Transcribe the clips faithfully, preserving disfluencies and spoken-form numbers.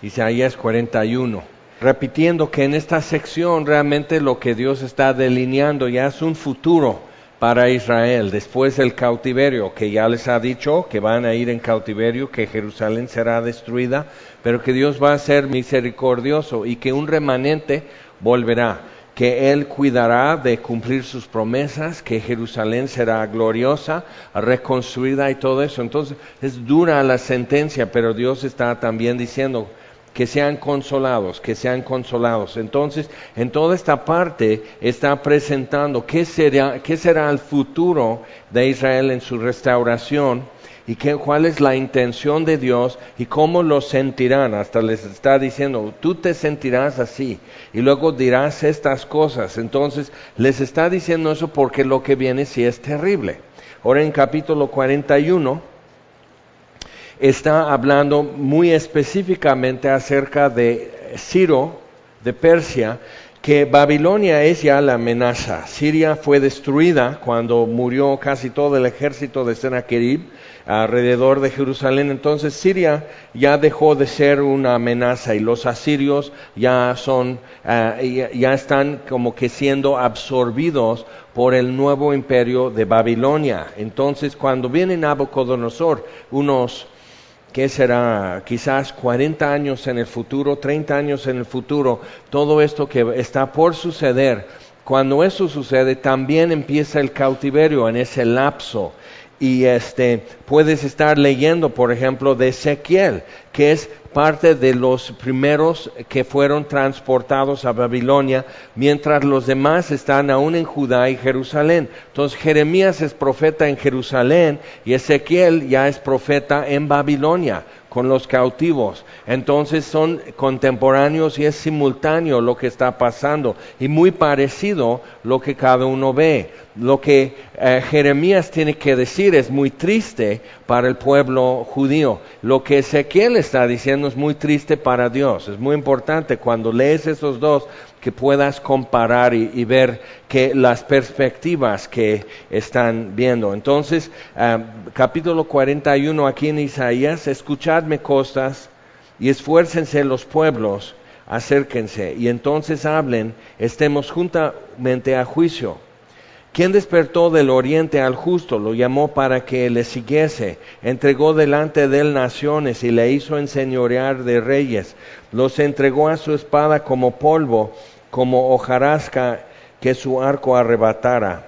Isaías cuarenta y uno. Repitiendo que en esta sección realmente lo que Dios está delineando ya es un futuro para Israel después del cautiverio, que ya les ha dicho que van a ir en cautiverio, que Jerusalén será destruida, pero que Dios va a ser misericordioso y que un remanente volverá, que Él cuidará de cumplir sus promesas, que Jerusalén será gloriosa, reconstruida y todo eso. Entonces es dura la sentencia, pero Dios está también diciendo que sean consolados, que sean consolados. Entonces, en toda esta parte está presentando qué será, qué será el futuro de Israel en su restauración y qué, cuál es la intención de Dios y cómo lo sentirán. Hasta les está diciendo, tú te sentirás así y luego dirás estas cosas. Entonces, les está diciendo eso porque lo que viene sí es terrible. Ahora en capítulo cuarenta y uno, está hablando muy específicamente acerca de Ciro, de Persia, que Babilonia es ya la amenaza. Siria fue destruida cuando murió casi todo el ejército de Sennacherib alrededor de Jerusalén. Entonces Siria ya dejó de ser una amenaza y los asirios ya son, uh, ya, ya están como que siendo absorbidos por el nuevo imperio de Babilonia. Entonces cuando viene Nabucodonosor, unos ¿qué será? Quizás cuarenta años en el futuro, treinta años en el futuro, todo esto que está por suceder. Cuando eso sucede, también empieza el cautiverio en ese lapso. Y este, puedes estar leyendo, por ejemplo, de Ezequiel, que es parte de los primeros que fueron transportados a Babilonia, mientras los demás están aún en Judá y Jerusalén. Entonces Jeremías es profeta en Jerusalén y Ezequiel ya es profeta en Babilonia con los cautivos. Entonces son contemporáneos y es simultáneo lo que está pasando y muy parecido lo que cada uno ve. Lo que eh, Jeremías tiene que decir es muy triste para el pueblo judío. Lo que Ezequiel está diciendo es muy triste para Dios. Es muy importante cuando lees esos dos que puedas comparar y, y ver que las perspectivas que están viendo. Entonces, eh, capítulo cuarenta y uno aquí en Isaías, escuchadme costas y esfuércense los pueblos, acérquense y entonces hablen, estemos juntamente a juicio. ¿Quién despertó del oriente al justo? Lo llamó para que le siguiese. Entregó delante de él naciones y le hizo enseñorear de reyes. Los entregó a su espada como polvo, como hojarasca que su arco arrebatara.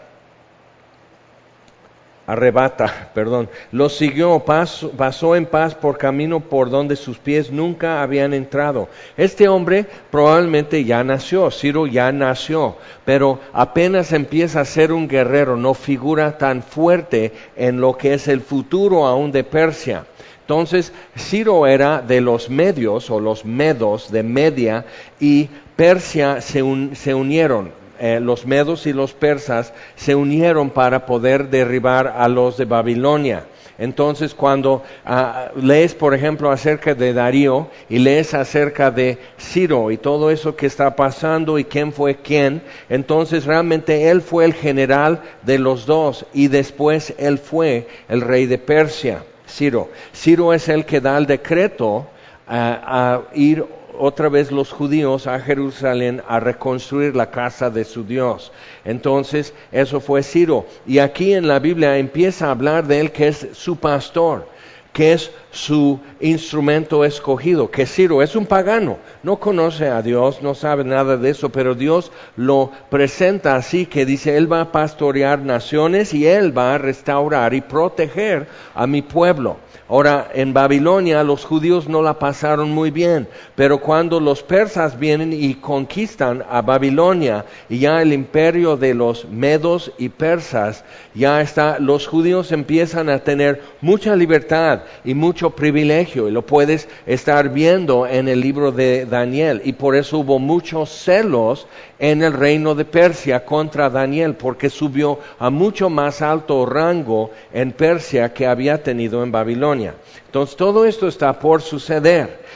Arrebata, perdón. Los siguió, pasó, pasó en paz por camino por donde sus pies nunca habían entrado. Este hombre probablemente ya nació, Ciro ya nació, pero apenas empieza a ser un guerrero, no figura tan fuerte en lo que es el futuro aún de Persia. Entonces, Ciro era de los medios o los medos de Media y Persia se, un, se unieron. Eh, los medos y los persas se unieron para poder derribar a los de Babilonia. Entonces cuando uh, lees por ejemplo acerca de Darío y lees acerca de Ciro y todo eso que está pasando y quién fue quién, entonces realmente él fue el general de los dos y después él fue el rey de Persia, Ciro. Ciro es el que da el decreto uh, a ir otra vez los judíos a Jerusalén a reconstruir la casa de su Dios. Entonces, eso fue Ciro. Y aquí en la Biblia empieza a hablar de él que es su pastor, que es su instrumento escogido, que Ciro es un pagano, no conoce a Dios, no sabe nada de eso, pero Dios lo presenta así, que dice, él va a pastorear naciones y él va a restaurar y proteger a mi pueblo. Ahora, en Babilonia los judíos no la pasaron muy bien, pero cuando los persas vienen y conquistan a Babilonia y ya el imperio de los medos y persas ya está, los judíos empiezan a tener mucha libertad y mucho privilegio y lo puedes estar viendo en el libro de Daniel y por eso hubo muchos celos en el reino de Persia contra Daniel porque subió a mucho más alto rango en Persia que había tenido en Babilonia. Entonces todo esto está por suceder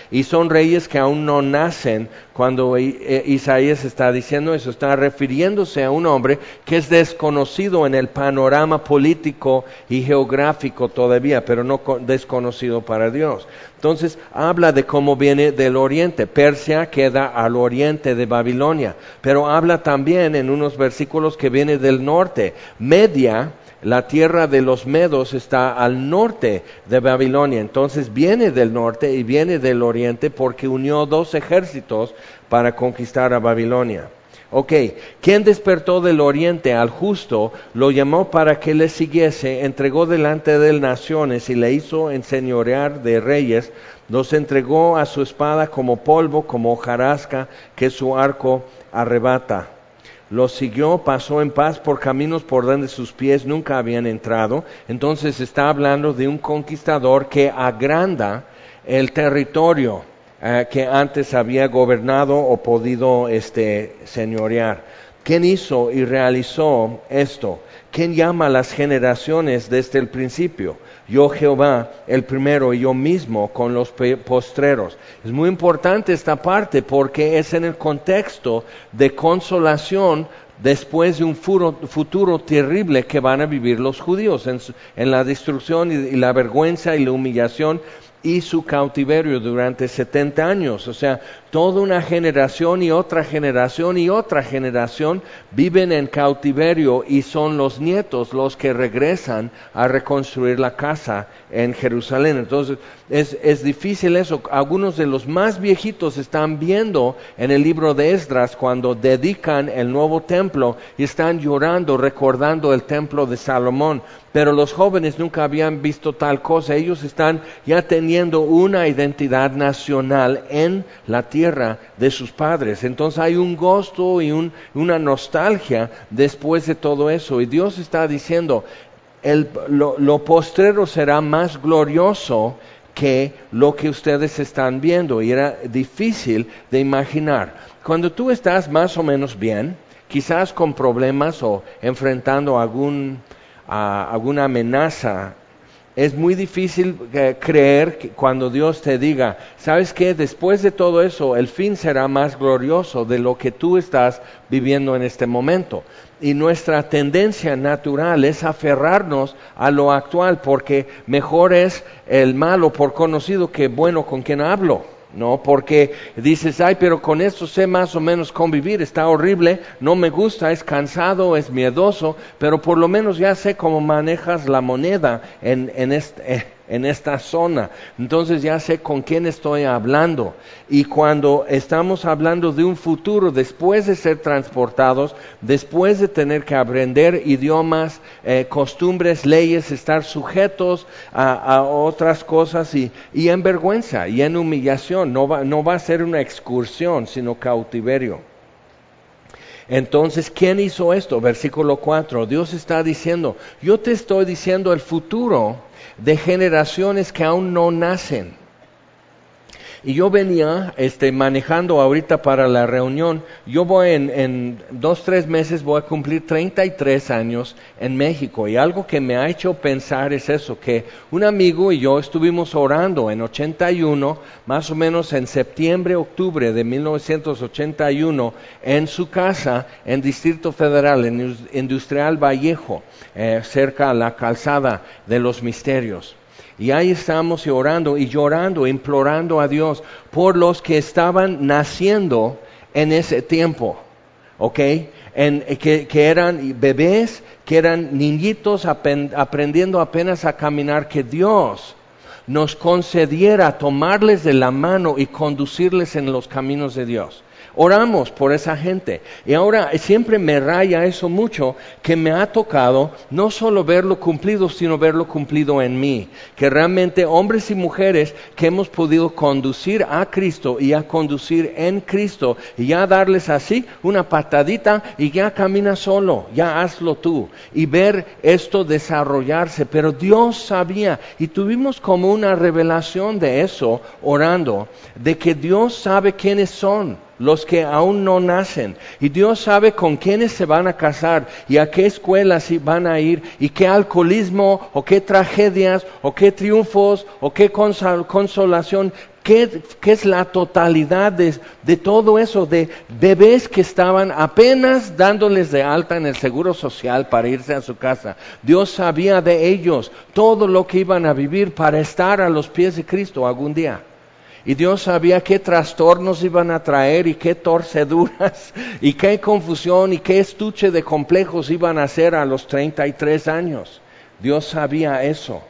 Y son reyes que aún no nacen cuando Isaías está diciendo eso. Está refiriéndose a un hombre que es desconocido en el panorama político y geográfico todavía, pero no desconocido para Dios. Entonces habla de cómo viene del oriente. Persia queda al oriente de Babilonia, pero habla también en unos versículos que viene del norte. Media, la tierra de los medos, está al norte de Babilonia. Entonces viene del norte y viene del oriente porque unió dos ejércitos para conquistar a Babilonia. Ok, ¿quién despertó del oriente al justo? Lo llamó para que le siguiese, entregó delante de él naciones y le hizo enseñorear de reyes. Los entregó a su espada como polvo, como hojarasca que su arco arrebata. Los siguió, pasó en paz por caminos por donde sus pies nunca habían entrado. Entonces está hablando de un conquistador que agranda el territorio eh, que antes había gobernado o podido este, señorear. ¿Quién hizo y realizó esto? ¿Quién llama a las generaciones desde el principio? Yo Jehová, el primero, y yo mismo con los postreros. Es muy importante esta parte porque es en el contexto de consolación después de un futuro, futuro terrible que van a vivir los judíos en, su, en la destrucción y, y la vergüenza y la humillación y su cautiverio durante setenta años. O sea, toda una generación y otra generación y otra generación viven en cautiverio y son los nietos los que regresan a reconstruir la casa en Jerusalén. Entonces es, es difícil eso. Algunos de los más viejitos están viendo en el libro de Esdras cuando dedican el nuevo templo y están llorando recordando el templo de Salomón, pero los jóvenes nunca habían visto tal cosa. Ellos están ya teniendo una identidad nacional en la tierra de sus padres. Entonces hay un gozo y un, una nostalgia después de todo eso, y Dios está diciendo el, lo, lo postrero será más glorioso que lo que ustedes están viendo. Y era difícil de imaginar. Cuando tú estás más o menos bien, quizás con problemas o enfrentando algún, uh, alguna amenaza, es muy difícil eh, creer que cuando Dios te diga, ¿sabes qué? Después de todo eso, el fin será más glorioso de lo que tú estás viviendo en este momento. Y nuestra tendencia natural es aferrarnos a lo actual, porque mejor es el malo por conocido que bueno con quien hablo. No, porque dices, ay, pero con esto sé más o menos convivir, está horrible, no me gusta, es cansado, es miedoso, pero por lo menos ya sé cómo manejas la moneda en, en, este, en esta zona, entonces ya sé con quién estoy hablando. Y cuando estamos hablando de un futuro, después de ser transportados, después de tener que aprender idiomas, eh, costumbres, leyes, estar sujetos a, a otras cosas y, y en vergüenza y en humillación, no va, no va a ser una excursión, sino cautiverio. Entonces, ¿quién hizo esto? Versículo cuatro, Dios está diciendo, yo te estoy diciendo el futuro de generaciones que aún no nacen. Y yo venía este, manejando ahorita para la reunión. Yo voy en, en dos, tres meses voy a cumplir treinta y tres años en México. Y algo que me ha hecho pensar es eso, que un amigo y yo estuvimos orando en ochenta y uno, más o menos en septiembre, octubre de mil novecientos ochenta y uno, en su casa en Distrito Federal, en Industrial Vallejo, eh, cerca a la calzada de los Misterios. Y ahí estamos orando y llorando, implorando a Dios por los que estaban naciendo en ese tiempo, ¿ok? En, que, que eran bebés, que eran niñitos apen, aprendiendo apenas a caminar, que Dios nos concediera tomarles de la mano y conducirles en los caminos de Dios. Oramos por esa gente. Y ahora siempre me raya eso mucho, que me ha tocado no solo verlo cumplido, sino verlo cumplido en mí. Que realmente hombres y mujeres que hemos podido conducir a Cristo y a conducir en Cristo, y ya darles así una patadita y ya camina solo, ya hazlo tú. Y ver esto desarrollarse. Pero Dios sabía, y tuvimos como una revelación de eso orando, de que Dios sabe quiénes son los que aún no nacen, y Dios sabe con quiénes se van a casar y a qué escuelas van a ir, y qué alcoholismo o qué tragedias o qué triunfos o qué consolación, ¿Qué, qué es la totalidad de, de todo eso? De bebés que estaban apenas dándoles de alta en el Seguro Social para irse a su casa. Dios sabía de ellos todo lo que iban a vivir para estar a los pies de Cristo algún día. Y Dios sabía qué trastornos iban a traer y qué torceduras y qué confusión y qué estuche de complejos iban a hacer a los treinta y tres años. Dios sabía eso.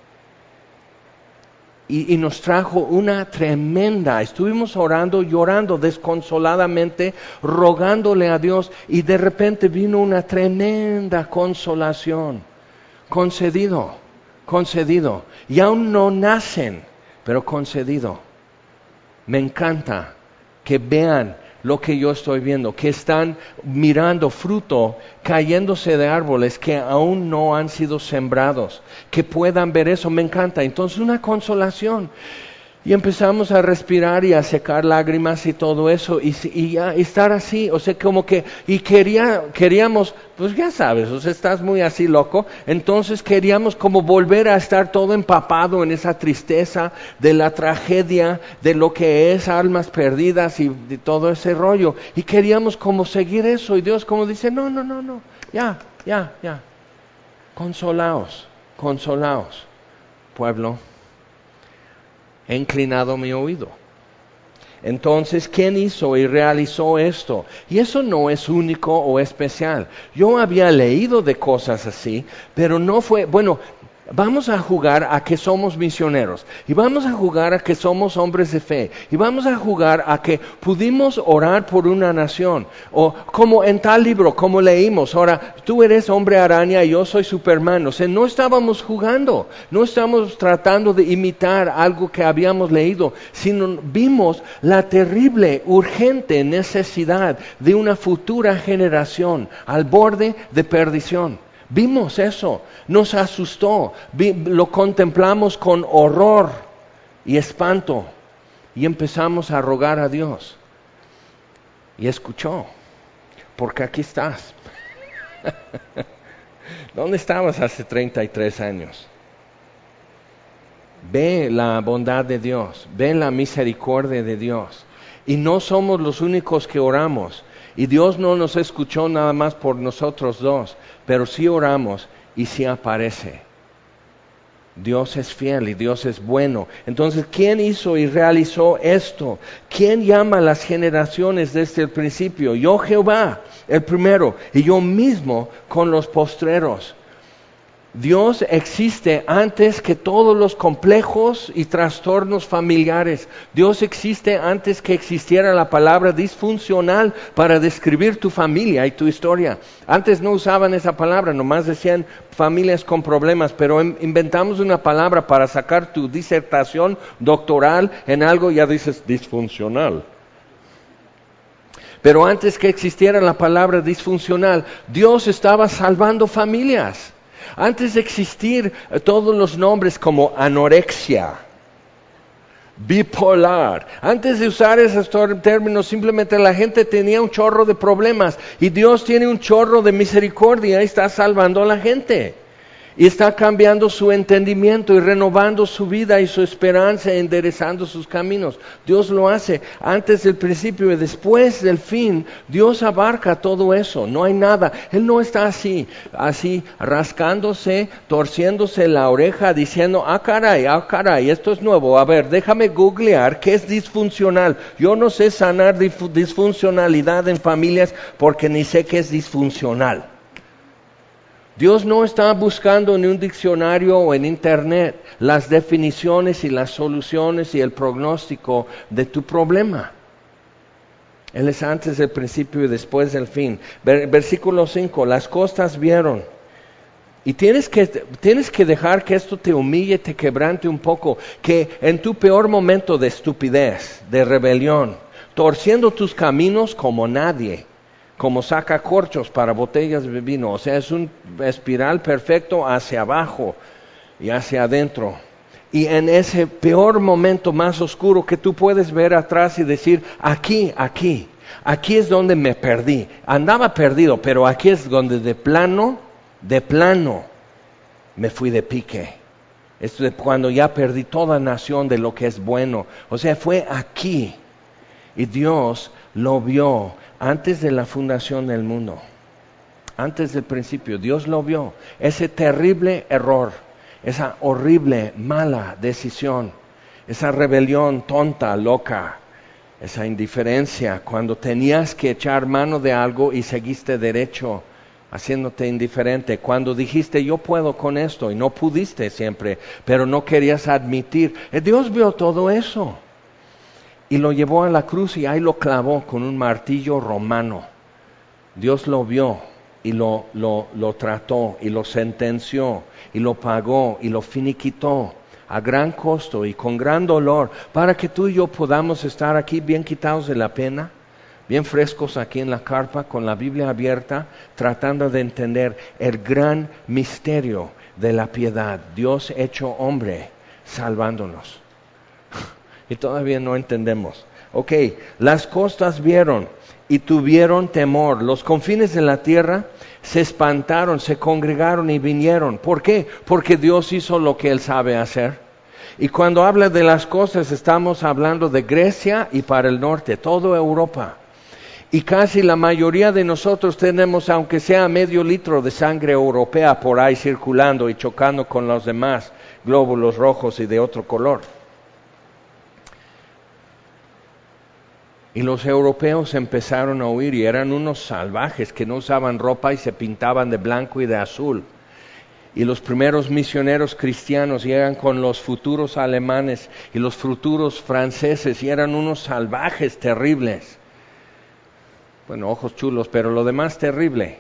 Y, y nos trajo una tremenda, estuvimos orando, llorando desconsoladamente, rogándole a Dios, y de repente vino una tremenda consolación. Concedido, concedido. Y aún no nacen, pero concedido. Me encanta que vean lo que yo estoy viendo, que están mirando fruto cayéndose de árboles que aún no han sido sembrados, que puedan ver eso. Me encanta. Entonces, una consolación. Y empezamos a respirar y a secar lágrimas y todo eso, y, y ya estar así, o sea, como que, y quería, queríamos, pues ya sabes, o sea, estás muy así loco, entonces queríamos como volver a estar todo empapado en esa tristeza de la tragedia, de lo que es almas perdidas y de todo ese rollo, y queríamos como seguir eso, y Dios como dice, no, no, no, no, ya, ya, ya, consolaos, consolaos, pueblo. He inclinado mi oído. Entonces, ¿quién hizo y realizó esto? Y eso no es único o especial. Yo había leído de cosas así, pero no fue, bueno, vamos a jugar a que somos misioneros, y vamos a jugar a que somos hombres de fe, y vamos a jugar a que pudimos orar por una nación, o como en tal libro, como leímos, ahora tú eres hombre araña y yo soy Superman. O sea, no estábamos jugando, no estábamos tratando de imitar algo que habíamos leído, sino vimos la terrible, urgente necesidad de una futura generación al borde de perdición. Vimos eso, nos asustó, vi, lo contemplamos con horror y espanto, y empezamos a rogar a Dios. Y escuchó, porque aquí estás. ¿Dónde estabas hace treinta y tres años? Ve la bondad de Dios, ve la misericordia de Dios. Y no somos los únicos que oramos. Y Dios no nos escuchó nada más por nosotros dos, pero sí oramos y sí aparece. Dios es fiel y Dios es bueno. Entonces, ¿quién hizo y realizó esto? ¿Quién llama a las generaciones desde el principio? Yo, Jehová, el primero, y yo mismo con los postreros. Dios existe antes que todos los complejos y trastornos familiares. Dios existe antes que existiera la palabra disfuncional para describir tu familia y tu historia. Antes no usaban esa palabra, nomás decían familias con problemas, pero inventamos una palabra para sacar tu disertación doctoral en algo, ya dices disfuncional. Pero antes que existiera la palabra disfuncional, Dios estaba salvando familias. Antes de existir todos los nombres como anorexia, bipolar, antes de usar esos términos, simplemente la gente tenía un chorro de problemas, y Dios tiene un chorro de misericordia y está salvando a la gente. Y está cambiando su entendimiento y renovando su vida y su esperanza, enderezando sus caminos. Dios lo hace antes del principio y después del fin. Dios abarca todo eso, no hay nada. Él no está así, así rascándose, torciéndose la oreja, diciendo, ah caray, ah caray, esto es nuevo. A ver, déjame googlear qué es disfuncional. Yo no sé sanar disfuncionalidad en familias porque ni sé qué es disfuncional. Dios no está buscando en un diccionario o en internet las definiciones y las soluciones y el pronóstico de tu problema. Él es antes del principio y después del fin. Versículo cinco, las costas vieron. Y tienes que, tienes que dejar que esto te humille, te quebrante un poco, que en tu peor momento de estupidez, de rebelión, torciendo tus caminos como nadie, como saca corchos para botellas de vino, o sea, es un espiral perfecto hacia abajo y hacia adentro. Y en ese peor momento más oscuro que tú puedes ver atrás y decir, aquí, aquí, aquí es donde me perdí. Andaba perdido, pero aquí es donde de plano, de plano, me fui de pique. Esto es cuando ya perdí toda nación de lo que es bueno. O sea, fue aquí. Y Dios lo vio antes de la fundación del mundo. Antes del principio, Dios lo vio. Ese terrible error, esa horrible, mala decisión, esa rebelión tonta, loca, esa indiferencia, cuando tenías que echar mano de algo y seguiste derecho, haciéndote indiferente, cuando dijiste yo puedo con esto y no pudiste siempre, pero no querías admitir. Dios vio todo eso y lo llevó a la cruz y ahí lo clavó con un martillo romano. Dios lo vio y lo, lo, lo trató y lo sentenció y lo pagó y lo finiquitó a gran costo y con gran dolor para que tú y yo podamos estar aquí bien quitados de la pena, bien frescos aquí en la carpa con la Biblia abierta, tratando de entender el gran misterio de la piedad, Dios hecho hombre, salvándonos. Y todavía no entendemos. Ok, las costas vieron y tuvieron temor, los confines de la tierra se espantaron, se congregaron y vinieron. ¿Por qué? Porque Dios hizo lo que Él sabe hacer. Y cuando habla de las costas estamos hablando de Grecia y para el norte, toda Europa. Y casi la mayoría de nosotros tenemos, aunque sea medio litro de sangre europea por ahí circulando y chocando con los demás glóbulos rojos y de otro color. Y los europeos empezaron a huir y eran unos salvajes que no usaban ropa y se pintaban de blanco y de azul. Y los primeros misioneros cristianos llegan con los futuros alemanes y los futuros franceses y eran unos salvajes terribles. Bueno, ojos chulos, pero lo demás terrible.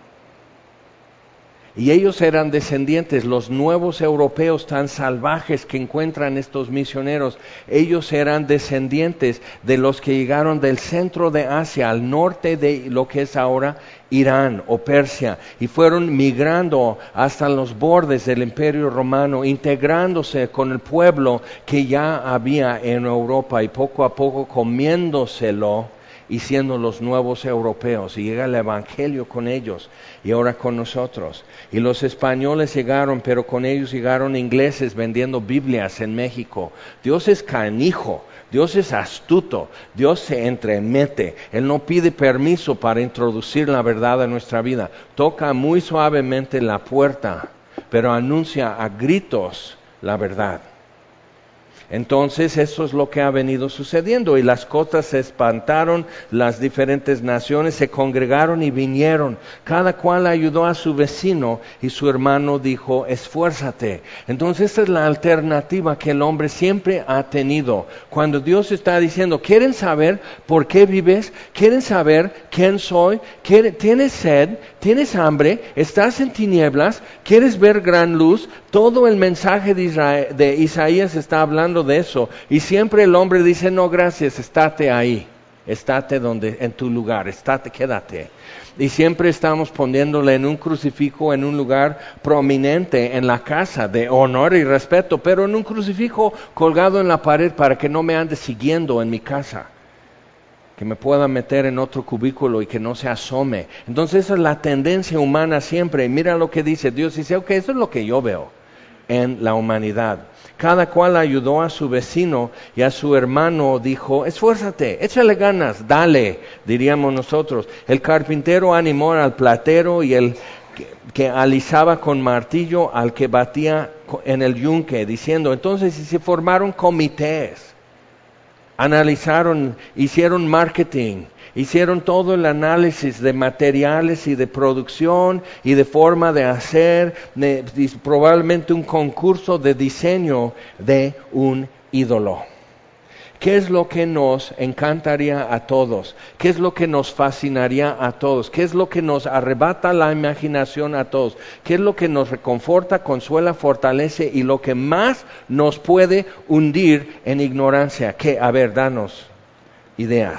Y ellos eran descendientes, los nuevos europeos tan salvajes que encuentran estos misioneros, ellos eran descendientes de los que llegaron del centro de Asia, al norte de lo que es ahora Irán o Persia, y fueron migrando hasta los bordes del Imperio Romano, integrándose con el pueblo que ya había en Europa y poco a poco comiéndoselo y siendo los nuevos europeos, y llega el Evangelio con ellos, y ahora con nosotros. Y los españoles llegaron, pero con ellos llegaron ingleses vendiendo Biblias en México. Dios es canijo, Dios es astuto, Dios se entremete, Él no pide permiso para introducir la verdad a nuestra vida. Toca muy suavemente la puerta, pero anuncia a gritos la verdad. Entonces eso es lo que ha venido sucediendo y las costas se espantaron, las diferentes naciones se congregaron y vinieron, cada cual ayudó a su vecino y su hermano dijo, esfuérzate. Entonces esta es la alternativa que el hombre siempre ha tenido. Cuando Dios está diciendo, ¿quieren saber por qué vives? ¿Quieren saber quién soy? ¿Tienes sed? ¿Tienes hambre? ¿Estás en tinieblas? ¿Quieres ver gran luz? Todo el mensaje de, Israel, de Isaías está hablando de eso. Y siempre el hombre dice, no gracias, estate ahí. Estate donde, en tu lugar, estate, quédate. Y siempre estamos poniéndole en un crucifijo, en un lugar prominente en la casa, de honor y respeto, pero en un crucifijo colgado en la pared para que no me ande siguiendo en mi casa. Que me pueda meter en otro cubículo y que no se asome. Entonces esa es la tendencia humana siempre. Y mira lo que dice Dios, dice, ok, eso es lo que yo veo en la humanidad. Cada cual ayudó a su vecino y a su hermano dijo, esfuérzate, échale ganas, dale, diríamos nosotros. El carpintero animó al platero y el que, que alisaba con martillo al que batía en el yunque, diciendo, entonces se formaron comités, analizaron, hicieron marketing, hicieron todo el análisis de materiales y de producción y de forma de hacer, de, de, probablemente un concurso de diseño de un ídolo. ¿Qué es lo que nos encantaría a todos? ¿Qué es lo que nos fascinaría a todos? ¿Qué es lo que nos arrebata la imaginación a todos? ¿Qué es lo que nos reconforta, consuela, fortalece y lo que más nos puede hundir en ignorancia? ¿Qué? A ver, danos ideas.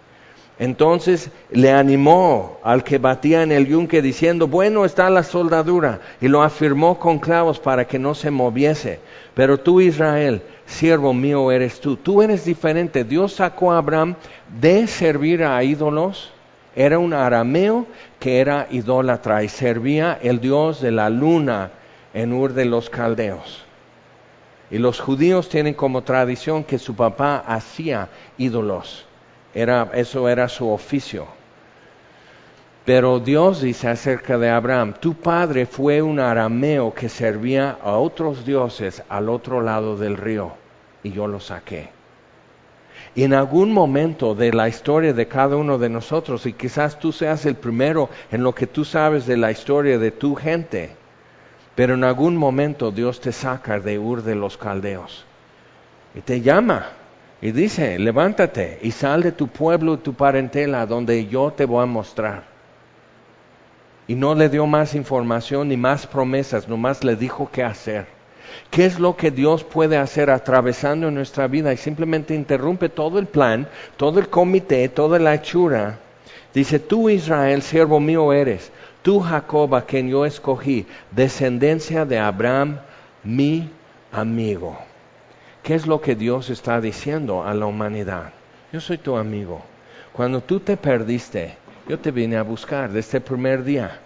Entonces le animó al que batía en el yunque diciendo, bueno está la soldadura, y lo afirmó con clavos para que no se moviese. Pero tú, Israel, siervo mío eres tú. Tú eres diferente. Dios sacó a Abraham de servir a ídolos. Era un arameo que era idólatra y servía el dios de la luna en Ur de los Caldeos. Y los judíos tienen como tradición que su papá hacía ídolos. Era, eso era su oficio. Pero Dios dice acerca de Abraham, tu padre fue un arameo que servía a otros dioses al otro lado del río, y yo lo saqué. Y en algún momento de la historia de cada uno de nosotros, y quizás tú seas el primero en lo que tú sabes de la historia de tu gente, pero en algún momento Dios te saca de Ur de los Caldeos y te llama y dice, levántate y sal de tu pueblo y tu parentela donde yo te voy a mostrar. Y no le dio más información ni más promesas, nomás le dijo qué hacer. ¿Qué es lo que Dios puede hacer atravesando nuestra vida? Y simplemente interrumpe todo el plan, todo el comité, toda la hechura. Dice, tú Israel, siervo mío eres, tú Jacob, a quien yo escogí, descendencia de Abraham, mi amigo. ¿Qué es lo que Dios está diciendo a la humanidad? Yo soy tu amigo. Cuando tú te perdiste, yo te vine a buscar desde el primer día.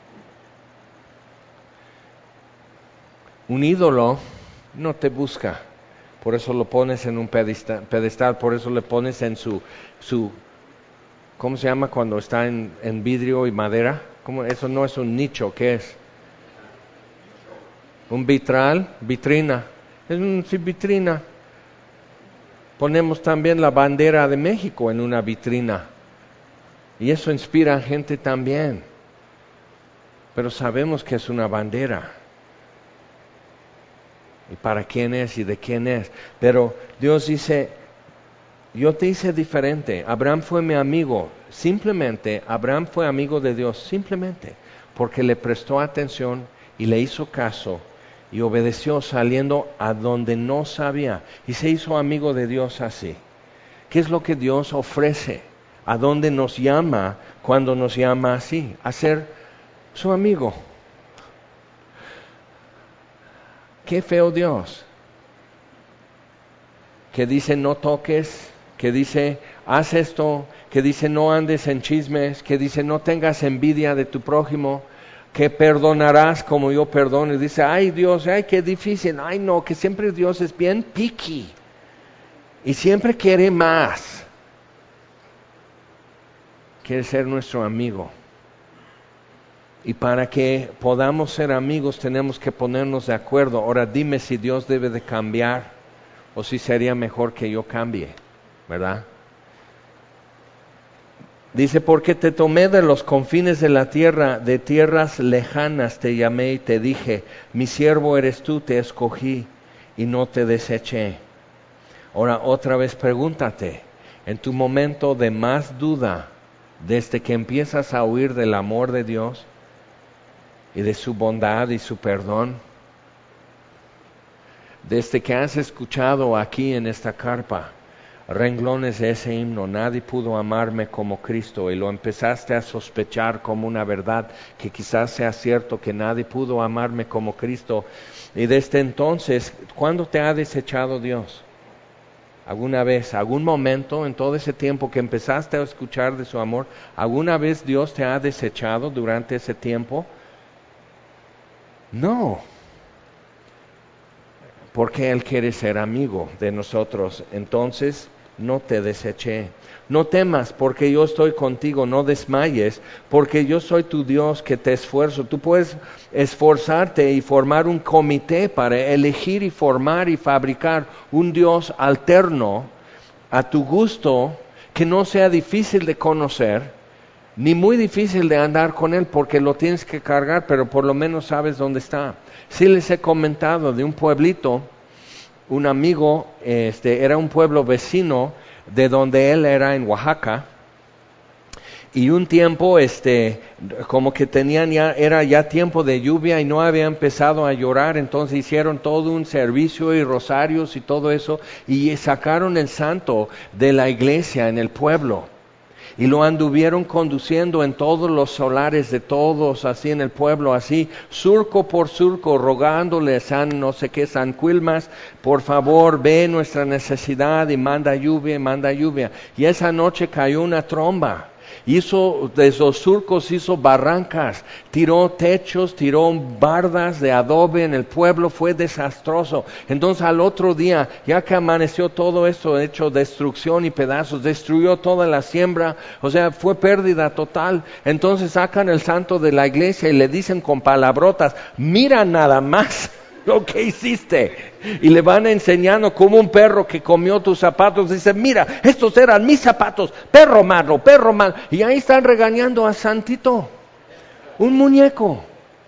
Un ídolo no te busca, por eso lo pones en un pedestal, pedestal por eso le pones en su, su ¿cómo se llama cuando está en, en vidrio y madera? ¿Cómo? Eso no es un nicho, ¿qué es? Un vitral, vitrina, es un sí, vitrina. Ponemos también la bandera de México en una vitrina, y eso inspira a gente también, pero sabemos que es una bandera. Y para quién es y de quién es. Pero Dios dice, yo te hice diferente. Abraham fue mi amigo. Simplemente, Abraham fue amigo de Dios. Simplemente, porque le prestó atención y le hizo caso. Y obedeció saliendo a donde no sabía. Y se hizo amigo de Dios así. ¿Qué es lo que Dios ofrece? ¿A dónde nos llama cuando nos llama así? A ser su amigo. Qué feo Dios, que dice no toques, que dice haz esto, que dice no andes en chismes, que dice no tengas envidia de tu prójimo, que perdonarás como yo perdono. Y dice, ay Dios, ay qué difícil, ay no, que siempre Dios es bien picky y siempre quiere más. Quiere ser nuestro amigo. Y para que podamos ser amigos tenemos que ponernos de acuerdo. Ahora dime si Dios debe de cambiar o si sería mejor que yo cambie, ¿verdad? Dice, porque te tomé de los confines de la tierra, de tierras lejanas te llamé y te dije, mi siervo eres tú, te escogí y no te deseché. Ahora otra vez pregúntate, en tu momento de más duda, desde que empiezas a huir del amor de Dios, y de su bondad y su perdón, desde que has escuchado aquí en esta carpa renglones de ese himno, nadie pudo amarme como Cristo, y lo empezaste a sospechar como una verdad, que quizás sea cierto que nadie pudo amarme como Cristo, y desde entonces, ¿cuándo te ha desechado Dios? ¿Alguna vez, algún momento en todo ese tiempo que empezaste a escuchar de su amor, alguna vez Dios te ha desechado durante ese tiempo? No, porque Él quiere ser amigo de nosotros. Entonces no te deseché. No temas, porque yo estoy contigo. No desmayes, porque yo soy tu Dios que te esfuerzo. Tú puedes esforzarte y formar un comité para elegir y formar y fabricar un Dios alterno a tu gusto, que no sea difícil de conocer ni muy difícil de andar con Él, porque lo tienes que cargar, pero por lo menos sabes dónde está. Sí les he comentado de un pueblito, un amigo, este, era un pueblo vecino de donde él era en Oaxaca, y un tiempo, este, como que tenían ya, era ya tiempo de lluvia y no había empezado a llorar, entonces hicieron todo un servicio y rosarios y todo eso, y sacaron el santo de la iglesia en el pueblo. Y lo anduvieron conduciendo en todos los solares de todos, así en el pueblo, así, surco por surco, rogándole a San no sé qué, San Quilmas, por favor, ve nuestra necesidad y manda lluvia, y manda lluvia. Y esa noche cayó una tromba. hizo de esos surcos, hizo barrancas, tiró techos, tiró bardas de adobe en el pueblo, fue desastroso. Entonces al otro día, ya que amaneció todo esto hecho destrucción y pedazos, destruyó toda la siembra, o sea, fue pérdida total. Entonces sacan el santo de la iglesia y le dicen con palabrotas, mira nada más lo que hiciste. Y le van enseñando como un perro que comió tus zapatos, dice, mira, estos eran mis zapatos, perro malo, perro malo. Y ahí están regañando a Santito, un muñeco.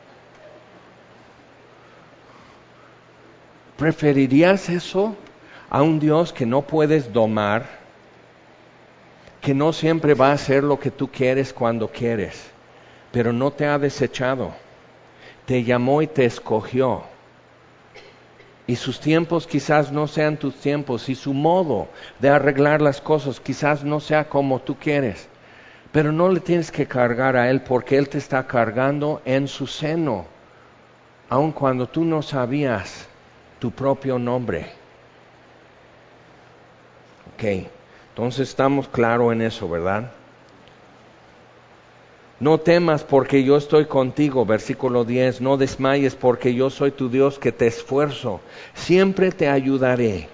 ¿Preferirías eso a un Dios que no puedes domar, que no siempre va a hacer lo que tú quieres cuando quieres, pero no te ha desechado, te llamó y te escogió? Y sus tiempos quizás no sean tus tiempos, y su modo de arreglar las cosas quizás no sea como tú quieres. Pero no le tienes que cargar a Él, porque Él te está cargando en su seno, aun cuando tú no sabías tu propio nombre. Ok, entonces estamos claros en eso, ¿verdad? No temas porque yo estoy contigo, versículo diez, no desmayes porque yo soy tu Dios que te esfuerzo, siempre te ayudaré.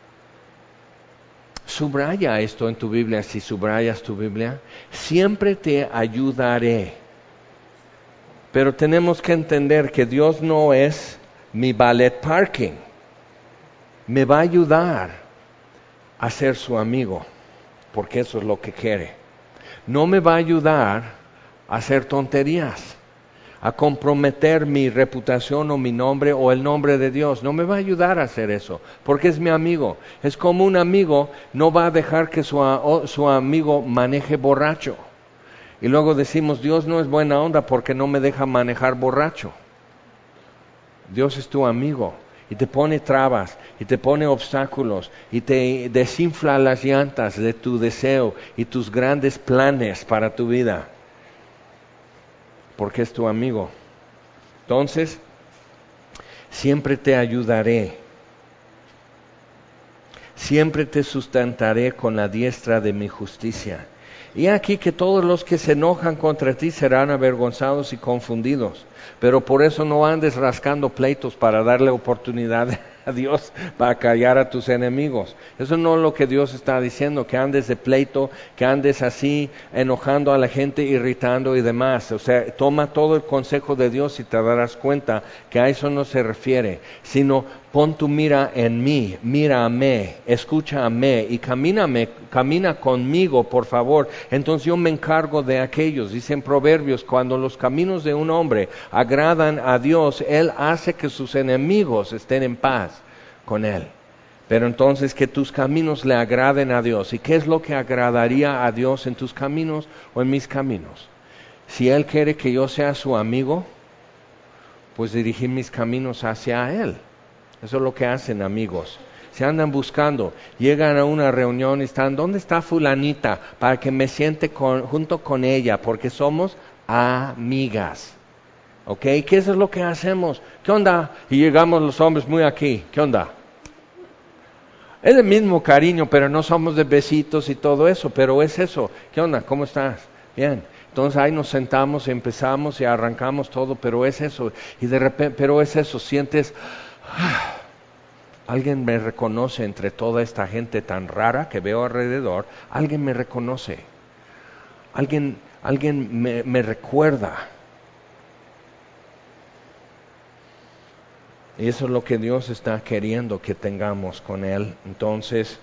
Subraya esto en tu Biblia, si subrayas tu Biblia, siempre te ayudaré. Pero tenemos que entender que Dios no es mi ballet parking, me va a ayudar a ser su amigo, porque eso es lo que quiere. No me va a ayudar a hacer tonterías, a comprometer mi reputación o mi nombre o el nombre de Dios. No me va a ayudar a hacer eso, porque es mi amigo. Es como un amigo no va a dejar que su, su amigo maneje borracho. Y luego decimos, Dios no es buena onda porque no me deja manejar borracho. Dios es tu amigo y te pone trabas y te pone obstáculos y te desinfla las llantas de tu deseo y tus grandes planes para tu vida, porque es tu amigo. Entonces, siempre te ayudaré, siempre te sustentaré con la diestra de mi justicia. Y aquí que todos los que se enojan contra ti serán avergonzados y confundidos, pero por eso no andes rascando pleitos para darle oportunidad a Dios para callar a tus enemigos. Eso no es lo que Dios está diciendo, que andes de pleito, que andes así enojando a la gente, irritando y demás. O sea, toma todo el consejo de Dios y te darás cuenta que a eso no se refiere, sino pon tu mira en mí, mírame, escúchame y camíname, camina conmigo, por favor. Entonces yo me encargo de aquellos. Dicen Proverbios, cuando los caminos de un hombre agradan a Dios, Él hace que sus enemigos estén en paz con Él. Pero entonces que tus caminos le agraden a Dios. ¿Y qué es lo que agradaría a Dios en tus caminos o en mis caminos? Si Él quiere que yo sea su amigo, pues dirigir mis caminos hacia Él. Eso es lo que hacen amigos. Se andan buscando, llegan a una reunión y están, ¿dónde está fulanita? Para que me siente con, junto con ella, porque somos amigas. ¿Ok? ¿Qué es lo que hacemos? ¿Qué onda? Y llegamos los hombres muy aquí. ¿Qué onda? Es el mismo cariño, pero no somos de besitos y todo eso, pero es eso. ¿Qué onda? ¿Cómo estás? Bien. Entonces ahí nos sentamos, empezamos y arrancamos todo, pero es eso. Y de repente, pero es eso, sientes... Ah, alguien me reconoce entre toda esta gente tan rara que veo alrededor. Alguien me reconoce. Alguien, alguien me, me recuerda. Y eso es lo que Dios está queriendo que tengamos con Él. Entonces,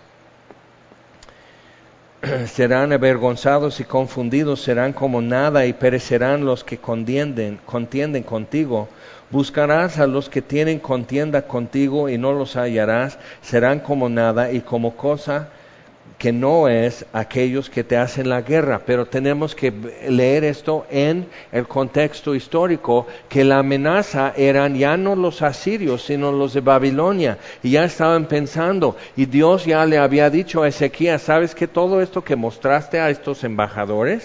serán avergonzados y confundidos, serán como nada y perecerán los que contienden, contienden contigo. Buscarás a los que tienen contienda contigo y no los hallarás, serán como nada y como cosa que no es aquellos que te hacen la guerra. Pero tenemos que leer esto en el contexto histórico, que la amenaza eran ya no los asirios, sino los de Babilonia, y ya estaban pensando, y Dios ya le había dicho a Ezequías, ¿sabes que todo esto que mostraste a estos embajadores?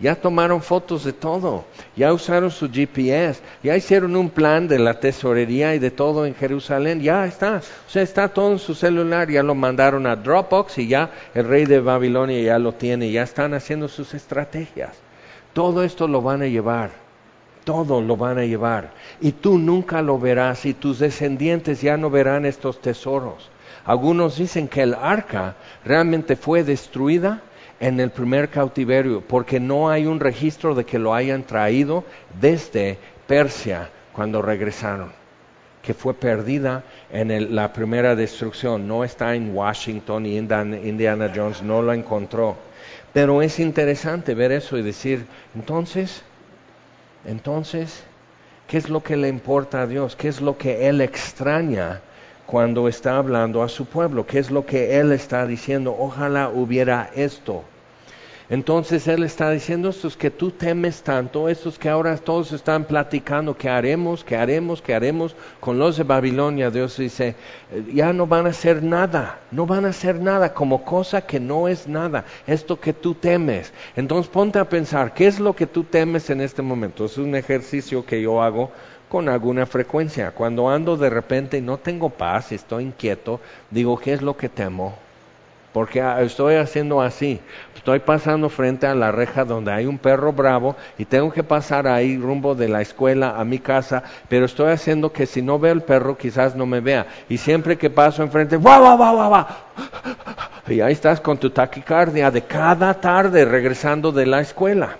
Ya tomaron fotos de todo, ya usaron su G P S, ya hicieron un plan de la tesorería y de todo en Jerusalén, ya está, o sea, está todo en su celular, ya lo mandaron a Dropbox y ya el rey de Babilonia ya lo tiene, ya están haciendo sus estrategias. Todo esto lo van a llevar, todo lo van a llevar, y tú nunca lo verás, y tus descendientes ya no verán estos tesoros. Algunos dicen que el arca realmente fue destruida en el primer cautiverio, porque no hay un registro de que lo hayan traído desde Persia cuando regresaron, que fue perdida en el, la primera destrucción. No está en Washington y Indiana Jones no lo encontró. Pero es interesante ver eso y decir, entonces, entonces, ¿qué es lo que le importa a Dios? ¿Qué es lo que Él extraña cuando está hablando a su pueblo? ¿Qué es lo que Él está diciendo? Ojalá hubiera esto. Entonces Él está diciendo, estos que tú temes tanto, estos que ahora todos están platicando, ¿qué haremos? ¿Qué haremos? ¿Qué haremos con los de Babilonia? Dios dice, ya no van a hacer nada, no van a hacer nada como cosa que no es nada, esto que tú temes. Entonces ponte a pensar, ¿qué es lo que tú temes en este momento? Es un ejercicio que yo hago con alguna frecuencia. Cuando ando de repente y no tengo paz, estoy inquieto, digo, ¿qué es lo que temo? Porque estoy haciendo así, estoy pasando frente a la reja donde hay un perro bravo y tengo que pasar ahí rumbo de la escuela a mi casa, pero estoy haciendo que si no veo el perro quizás no me vea, y siempre que paso enfrente, ¡guau, guau, guau, guau! Y ahí estás con tu taquicardia de cada tarde regresando de la escuela.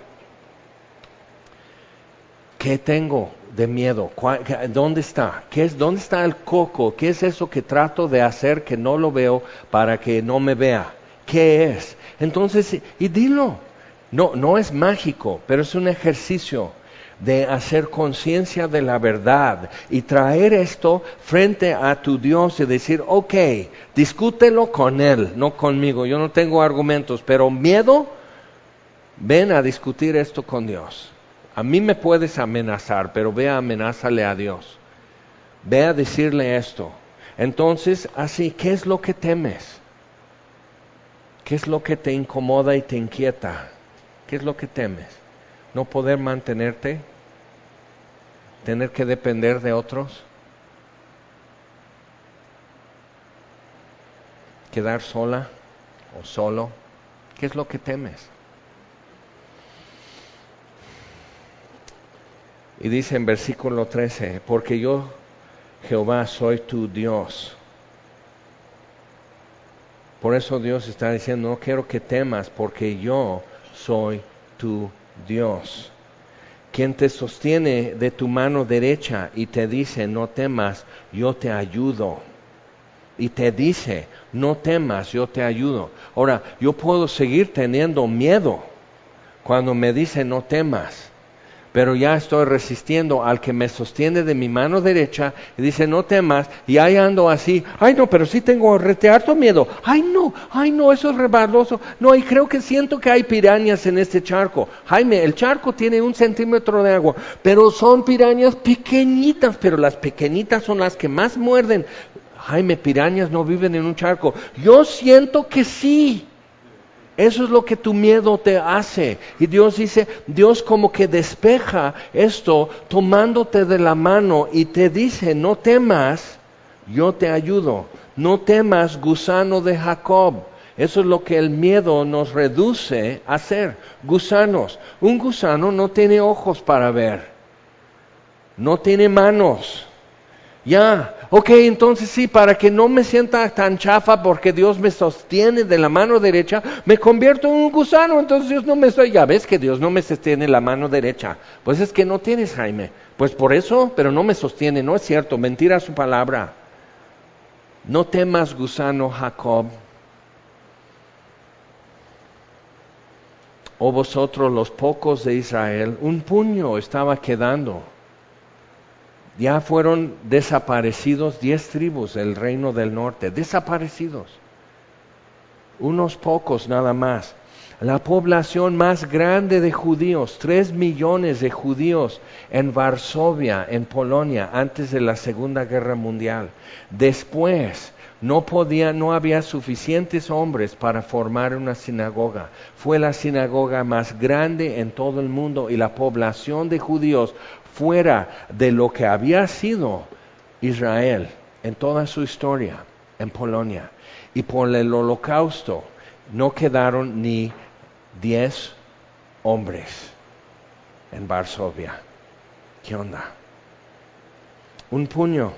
¿Qué tengo de miedo? ¿Dónde está? ¿Qué es? ¿Dónde está el coco? ¿Qué es eso que trato de hacer que no lo veo para que no me vea? ¿Qué es? Entonces, y dilo. No, no es mágico, pero es un ejercicio de hacer conciencia de la verdad y traer esto frente a tu Dios y decir, ok, discútelo con Él, no conmigo. Yo no tengo argumentos, pero miedo, ven a discutir esto con Dios. A mí me puedes amenazar, pero ve a amenázale a Dios. Ve a decirle esto. Entonces, así, ¿qué es lo que temes? ¿Qué es lo que te incomoda y te inquieta? ¿Qué es lo que temes? ¿No poder mantenerte? ¿Tener que depender de otros? ¿Quedar sola o solo? ¿Qué es lo que temes? Y dice en versículo trece, porque yo, Jehová, soy tu Dios. Por eso Dios está diciendo, no quiero que temas, porque yo soy tu Dios. Quien te sostiene de tu mano derecha y te dice, no temas, yo te ayudo. Y te dice, no temas, yo te ayudo. Ahora, yo puedo seguir teniendo miedo cuando me dice, no temas. Pero ya estoy resistiendo al que me sostiene de mi mano derecha y dice, no temas, y ahí ando así, ay no, pero sí tengo rete harto miedo, ay no, ay no, eso es rebaloso, no, y creo que siento que hay pirañas en este charco. Jaime, el charco tiene un centímetro de agua, pero son pirañas pequeñitas, pero las pequeñitas son las que más muerden. Jaime, pirañas no viven en un charco. Yo siento que sí. Eso es lo que tu miedo te hace. Y Dios dice, Dios como que despeja esto tomándote de la mano y te dice, no temas, yo te ayudo. No temas, gusano de Jacob. Eso es lo que el miedo nos reduce a hacer. Gusanos. Un gusano no tiene ojos para ver. No tiene manos. Ya, ok, entonces sí, para que no me sienta tan chafa porque Dios me sostiene de la mano derecha, me convierto en un gusano, entonces Dios no me sostiene. Ya ves que Dios no me sostiene la mano derecha. Pues es que no tienes, Jaime. Pues por eso, pero no me sostiene, no es cierto, mentira su palabra. No temas, gusano Jacob. Oh vosotros los pocos de Israel, un puño estaba quedando. Ya fueron desaparecidos diez tribus del reino del norte, desaparecidos. Unos pocos nada más. La población más grande de judíos, tres millones de judíos en Varsovia, en Polonia, antes de la Segunda Guerra Mundial. Después, No podía, no había suficientes hombres para formar una sinagoga. Fue la sinagoga más grande en todo el mundo y la población de judíos fuera de lo que había sido Israel en toda su historia en Polonia. Y por el holocausto no quedaron ni diez hombres en Varsovia. ¿Qué onda? Un puño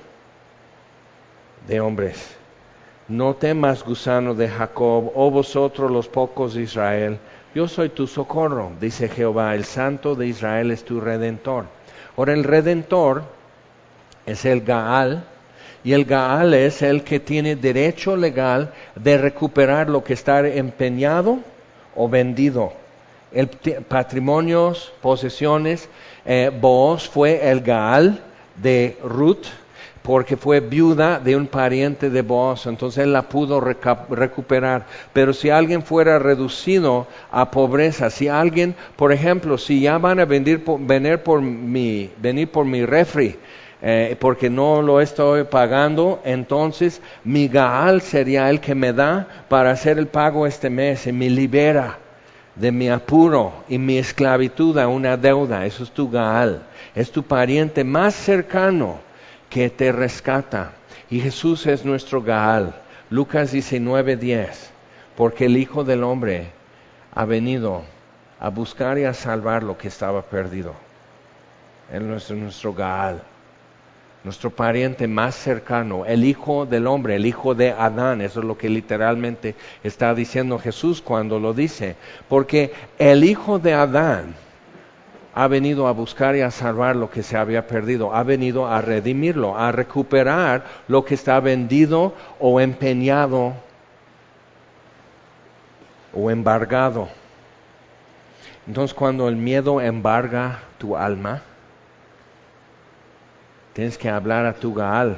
de hombres. No temas, gusano de Jacob, oh vosotros los pocos de Israel, yo soy tu socorro, dice Jehová, el Santo de Israel es tu Redentor. Ahora el Redentor es el Gaal, y el Gaal es el que tiene derecho legal de recuperar lo que está empeñado o vendido. El patrimonios, posesiones, eh, Booz fue el Gaal de Ruth, porque fue viuda de un pariente de Booz, entonces él la pudo reca- recuperar. Pero si alguien fuera reducido a pobreza, si alguien, por ejemplo, si ya van a venir por, venir por mi, venir por mi refri, eh, porque no lo estoy pagando, entonces mi Gaal sería el que me da para hacer el pago este mes y me libera de mi apuro y mi esclavitud a una deuda. Eso es tu Gaal, es tu pariente más cercano que te rescata. Y Jesús es nuestro Gaal. Lucas diecinueve diez, porque el Hijo del Hombre ha venido a buscar y a salvar lo que estaba perdido. Él es nuestro Gaal, nuestro pariente más cercano, el Hijo del Hombre, el Hijo de Adán. Eso es lo que literalmente está diciendo Jesús cuando lo dice, porque el Hijo de Adán ha venido a buscar y a salvar lo que se había perdido, ha venido a redimirlo, a recuperar lo que está vendido o empeñado o embargado. Entonces, cuando el miedo embarga tu alma, tienes que hablar a tu Gaal.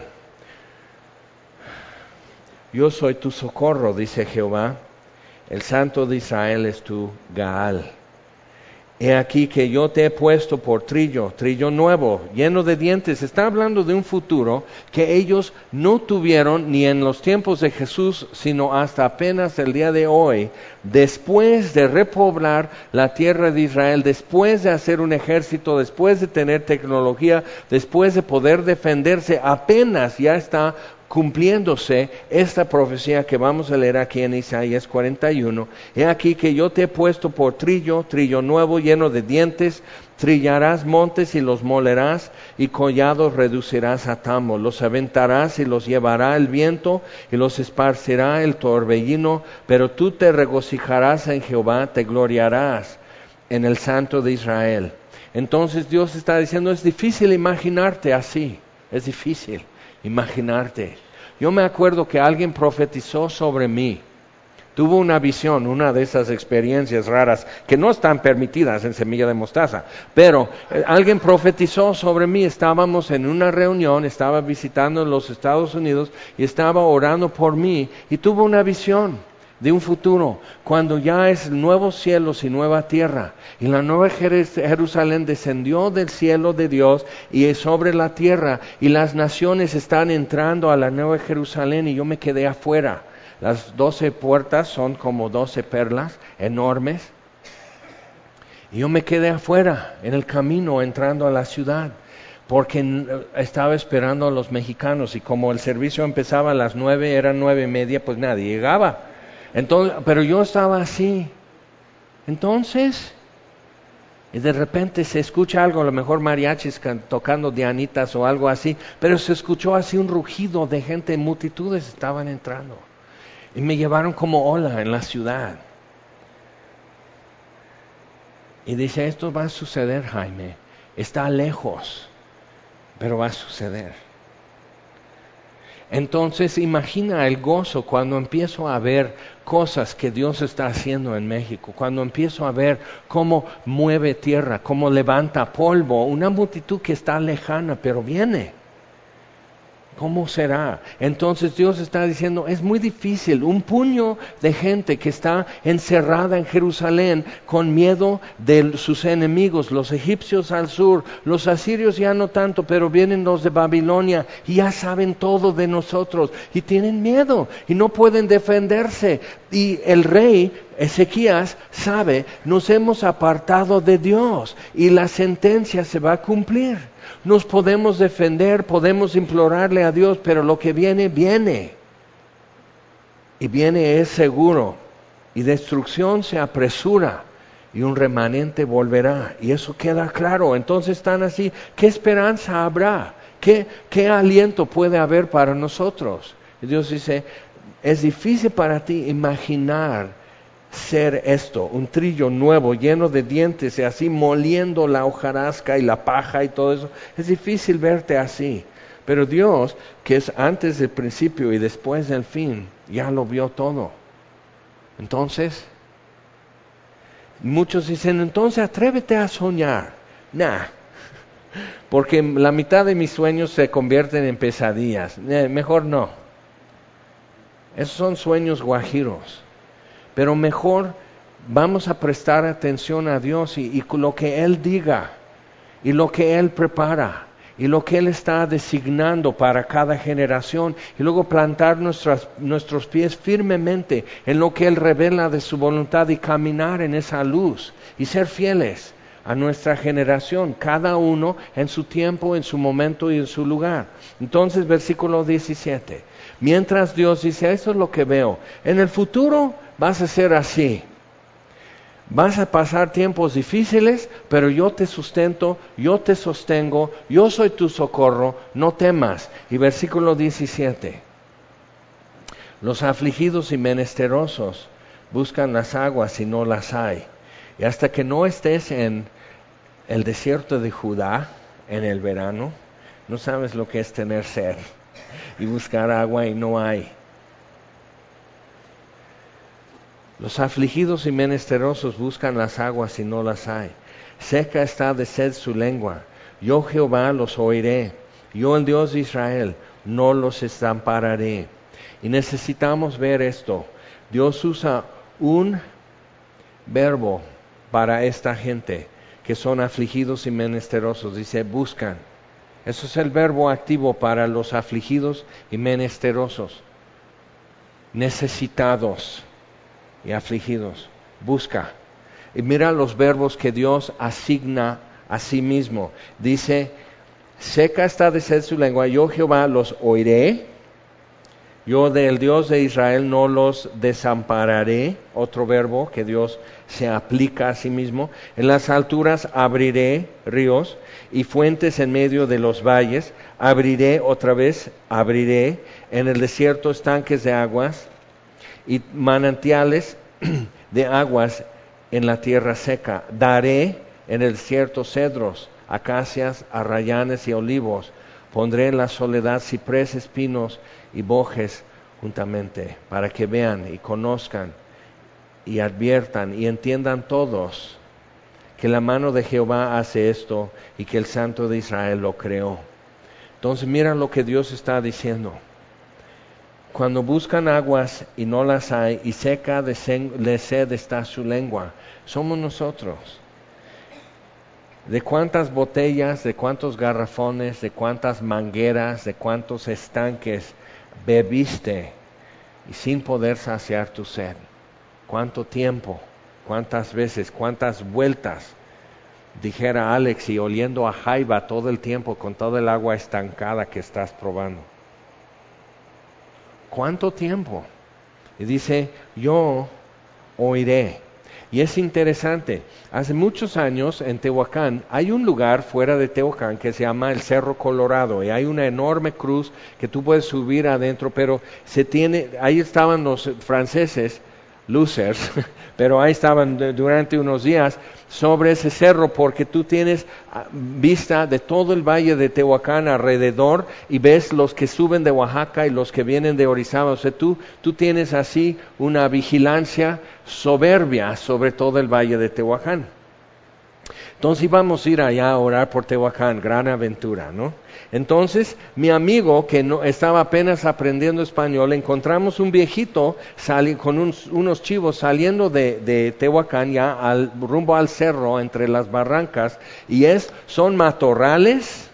Yo soy tu socorro, dice Jehová, el Santo de Israel es tu Gaal. He aquí que yo te he puesto por trillo, trillo nuevo, lleno de dientes. Está hablando de un futuro que ellos no tuvieron ni en los tiempos de Jesús, sino hasta apenas el día de hoy, después de repoblar la tierra de Israel, después de hacer un ejército, después de tener tecnología, después de poder defenderse, apenas ya está cumpliéndose esta profecía que vamos a leer aquí en Isaías cuarenta y uno. He aquí que yo te he puesto por trillo, trillo nuevo lleno de dientes, trillarás montes y los molerás, y collados reducirás a tamo, los aventarás y los llevará el viento, y los esparcirá el torbellino, pero tú te regocijarás en Jehová, te gloriarás en el Santo de Israel. Entonces Dios está diciendo, es difícil imaginarte así, es difícil imaginarte. Yo me acuerdo que alguien profetizó sobre mí. Tuvo una visión, una de esas experiencias raras que no están permitidas en Semilla de Mostaza, pero eh, alguien profetizó sobre mí. Estábamos en una reunión, estaba visitando los Estados Unidos y estaba orando por mí y tuvo una visión de un futuro, cuando ya es nuevos cielos y nueva tierra, y la nueva Jerusalén descendió del cielo de Dios y es sobre la tierra, y las naciones están entrando a la nueva Jerusalén, y yo me quedé afuera. Las doce puertas son como doce perlas enormes, y yo me quedé afuera, en el camino, entrando a la ciudad, porque estaba esperando a los mexicanos, y como el servicio empezaba a las nueve, eran nueve y media, pues nadie llegaba. Entonces, pero yo estaba así. Entonces, y de repente se escucha algo, a lo mejor mariachis tocando dianitas o algo así, pero se escuchó así un rugido de gente, multitudes estaban entrando. Y me llevaron como ola en la ciudad. Y dice, esto va a suceder, Jaime. Está lejos, pero va a suceder. Entonces imagina el gozo cuando empiezo a ver cosas que Dios está haciendo en México, cuando empiezo a ver cómo mueve tierra, cómo levanta polvo, una multitud que está lejana, pero viene. ¿Cómo será? Entonces Dios está diciendo, es muy difícil, un puño de gente que está encerrada en Jerusalén con miedo de sus enemigos, los egipcios al sur, los asirios ya no tanto, pero vienen los de Babilonia y ya saben todo de nosotros y tienen miedo y no pueden defenderse. Y el rey Ezequías sabe, nos hemos apartado de Dios y la sentencia se va a cumplir. Nos podemos defender, podemos implorarle a Dios, pero lo que viene, viene. Y viene es seguro. Y destrucción se apresura. Y un remanente volverá. Y eso queda claro. Entonces están así. ¿Qué esperanza habrá? ¿Qué, qué aliento puede haber para nosotros? Y Dios dice, es difícil para ti imaginar ser esto, un trillo nuevo, lleno de dientes y así moliendo la hojarasca y la paja y todo eso. Es difícil verte así. Pero Dios, que es antes del principio y después del fin, ya lo vio todo. Entonces, muchos dicen, entonces atrévete a soñar. Nah, porque la mitad de mis sueños se convierten en pesadillas. Eh, mejor no. Esos son sueños guajiros. Pero mejor vamos a prestar atención a Dios y, y lo que Él diga, y lo que Él prepara, y lo que Él está designando para cada generación, y luego plantar nuestras, nuestros pies firmemente en lo que Él revela de su voluntad y caminar en esa luz, y ser fieles a nuestra generación, cada uno en su tiempo, en su momento y en su lugar. Entonces, versículo diecisiete, mientras Dios dice, eso es lo que veo, en el futuro vas a ser así, vas a pasar tiempos difíciles, pero yo te sustento, yo te sostengo, yo soy tu socorro, no temas. Y versículo diecisiete, los afligidos y menesterosos buscan las aguas y no las hay. Y hasta que no estés en el desierto de Judá, en el verano, no sabes lo que es tener sed y buscar agua y no hay. Los afligidos y menesterosos buscan las aguas y no las hay. Seca está de sed su lengua. Yo Jehová los oiré. Yo el Dios de Israel no los desampararé. Y necesitamos ver esto. Dios usa un verbo para esta gente que son afligidos y menesterosos. Dice, buscan. Eso es el verbo activo para los afligidos y menesterosos. Necesitados y afligidos, busca. Y mira los verbos que Dios asigna a sí mismo. Dice, seca está de sed su lengua, yo Jehová los oiré, yo del Dios de Israel no los desampararé. Otro verbo que Dios se aplica a sí mismo. En las alturas abriré ríos y fuentes en medio de los valles. Abriré otra vez, abriré en el desierto estanques de aguas y manantiales de aguas en la tierra seca. Daré en el desierto cedros, acacias, arrayanes y olivos. Pondré en la soledad cipreses, pinos y bojes juntamente, para que vean y conozcan y adviertan y entiendan todos que la mano de Jehová hace esto y que el Santo de Israel lo creó. Entonces mira lo que Dios está diciendo. Cuando buscan aguas y no las hay, y seca de sed está su lengua, somos nosotros. ¿De cuántas botellas, de cuántos garrafones, de cuántas mangueras, de cuántos estanques bebiste y sin poder saciar tu sed? ¿Cuánto tiempo? ¿Cuántas veces? ¿Cuántas vueltas? Dijera Alex, y oliendo a jaiba todo el tiempo con toda el agua estancada que estás probando. ¿Cuánto tiempo? Y dice, yo oiré. Y es interesante, hace muchos años en Tehuacán, hay un lugar fuera de Tehuacán que se llama el Cerro Colorado, y hay una enorme cruz que tú puedes subir adentro, pero se tiene, ahí estaban los franceses, losers, pero ahí estaban durante unos días sobre ese cerro, porque tú tienes vista de todo el valle de Tehuacán alrededor y ves los que suben de Oaxaca y los que vienen de Orizaba. O sea, tú, tú tienes así una vigilancia soberbia sobre todo el valle de Tehuacán. Entonces íbamos a ir allá a orar por Tehuacán, gran aventura, ¿no? Entonces, mi amigo, que no, estaba apenas aprendiendo español, encontramos un viejito sali, con un, unos chivos saliendo de, de Tehuacán, ya al, rumbo al cerro, entre las barrancas, y es, son matorrales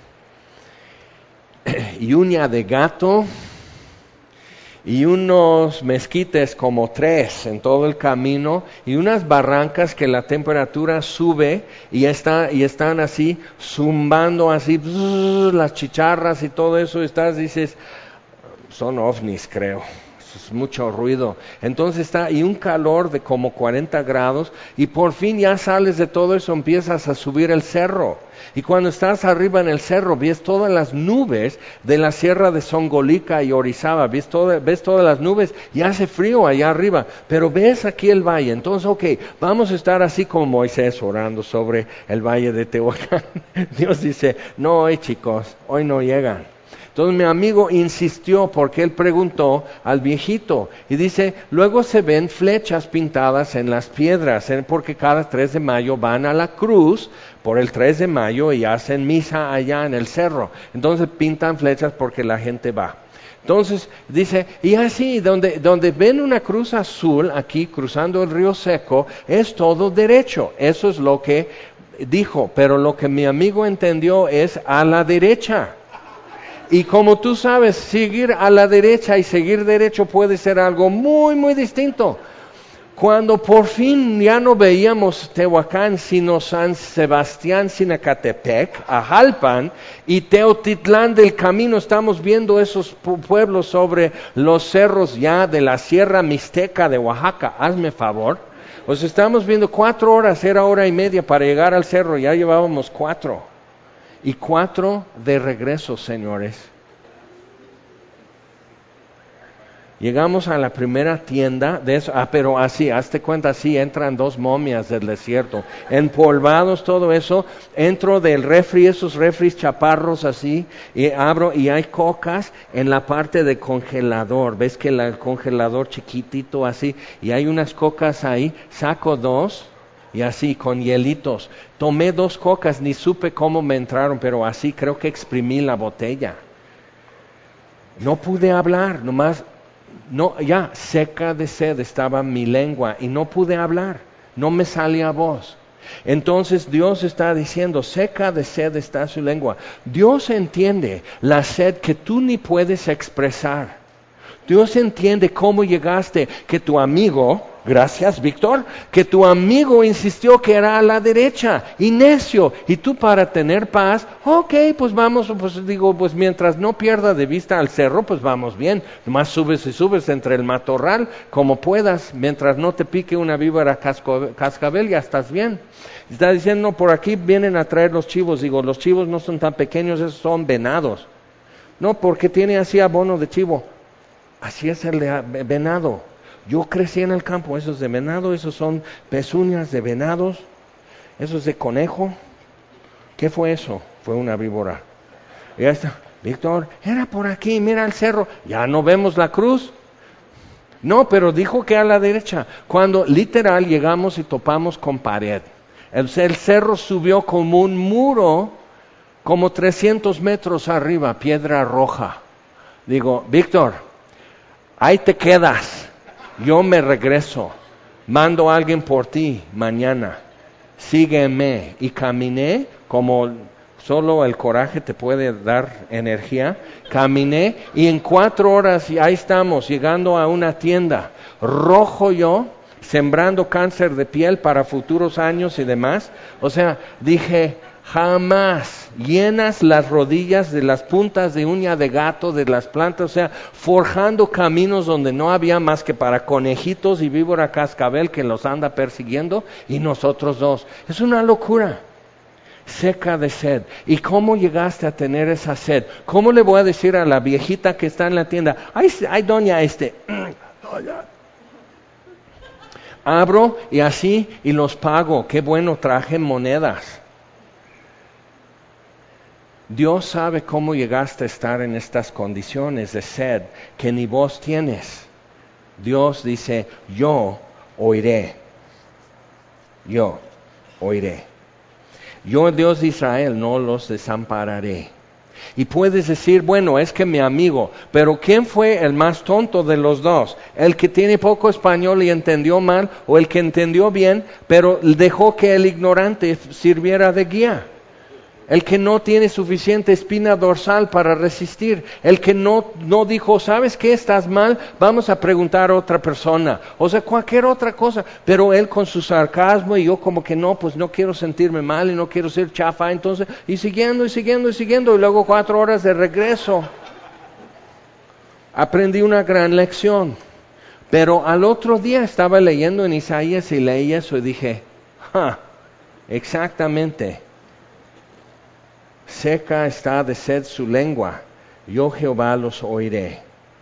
y uña de gato, y unos mezquites como tres en todo el camino, y unas barrancas que la temperatura sube y, está, y están así zumbando así bzz, las chicharras y todo eso, y estás, dices, son ovnis creo, es mucho ruido. Entonces está, y un calor de como cuarenta grados, y por fin ya sales de todo eso, empiezas a subir el cerro. Y cuando estás arriba en el cerro, ves todas las nubes de la sierra de Songolica y Orizaba, ves, todo, ves todas las nubes, y hace frío allá arriba, pero ves aquí el valle. Entonces, ok, vamos a estar así como Moisés orando sobre el valle de Tehuacán. Dios dice, no hoy chicos, hoy no llegan. Entonces mi amigo insistió porque él preguntó al viejito y dice, luego se ven flechas pintadas en las piedras, porque cada tres de mayo van a la cruz por el tres de mayo y hacen misa allá en el cerro. Entonces pintan flechas porque la gente va. Entonces dice, y así, donde, donde ven una cruz azul aquí cruzando el río Seco, es todo derecho. Eso es lo que dijo, pero lo que mi amigo entendió es a la derecha. Y como tú sabes, seguir a la derecha y seguir derecho puede ser algo muy, muy distinto. Cuando por fin ya no veíamos Tehuacán, sino San Sebastián, Sinacatepec, Ajalpan y Teotitlán del Camino, estamos viendo esos pueblos sobre los cerros ya de la Sierra Mixteca de Oaxaca. Hazme favor. Pues estamos viendo cuatro horas, era hora y media para llegar al cerro, ya llevábamos cuatro. Y cuatro de regreso, señores. Llegamos a la primera tienda de eso, ah, pero así, hazte cuenta, así entran dos momias del desierto, empolvados, todo eso. Entro del refri, esos refris chaparros así, y abro y hay cocas en la parte de congelador. ¿Ves que el congelador chiquitito así? Y hay unas cocas ahí, saco dos. Y así, con hielitos. Tomé dos cocas, ni supe cómo me entraron, pero así creo que exprimí la botella. No pude hablar, nomás, no, ya, seca de sed estaba mi lengua y no pude hablar, no me salía voz. Entonces Dios está diciendo, seca de sed está su lengua. Dios entiende la sed que tú ni puedes expresar. Dios entiende cómo llegaste, que tu amigo, gracias Víctor, que tu amigo insistió que era a la derecha, y necio, y tú para tener paz, ok, pues vamos, pues digo, pues mientras no pierda de vista al cerro, pues vamos bien, nomás subes y subes entre el matorral, como puedas, mientras no te pique una víbora casco, cascabel, ya estás bien. Está diciendo, no, por aquí vienen a traer los chivos, digo, los chivos no son tan pequeños, esos son venados. No, porque tiene así abono de chivo. Así es el de venado. Yo crecí en el campo, esos de venado, esos son pezuñas de venados, esos de conejo. ¿Qué fue eso? Fue una víbora. Y ya está, Víctor, era por aquí, mira el cerro. Ya no vemos la cruz. No, pero dijo que a la derecha. Cuando literal llegamos y topamos con pared. El, el cerro subió como un muro, como trescientos metros arriba, piedra roja. Digo, Víctor, ahí te quedas, yo me regreso, mando a alguien por ti mañana, sígueme. Y caminé como solo el coraje te puede dar energía, caminé y en cuatro horas y ahí estamos, llegando a una tienda, rojo yo, sembrando cáncer de piel para futuros años y demás. O sea, dije, jamás llenas las rodillas de las puntas de uña de gato, de las plantas, o sea, forjando caminos donde no había más que para conejitos y víbora cascabel que los anda persiguiendo, y nosotros dos. Es una locura. Seca de sed. ¿Y cómo llegaste a tener esa sed? ¿Cómo le voy a decir a la viejita que está en la tienda, ay, ay doña, este... abro y así, y los pago. Qué bueno, traje monedas. Dios sabe cómo llegaste a estar en estas condiciones de sed que ni vos tienes. Dios dice, yo oiré. Yo oiré. Yo, el Dios de Israel, no los desampararé. Y puedes decir, bueno, es que mi amigo, pero ¿quién fue el más tonto de los dos? ¿El que tiene poco español y entendió mal, o el que entendió bien, pero dejó que el ignorante sirviera de guía? El que no tiene suficiente espina dorsal para resistir, el que no, no dijo, ¿sabes qué? Estás mal, vamos a preguntar a otra persona, o sea, cualquier otra cosa, pero él con su sarcasmo y yo como que no, pues no quiero sentirme mal y no quiero ser chafa, entonces, y siguiendo y siguiendo y siguiendo, y luego cuatro horas de regreso. Aprendí una gran lección, pero al otro día estaba leyendo en Isaías y leí eso y dije, ja, exactamente. Seca está de sed su lengua, yo Jehová los oiré.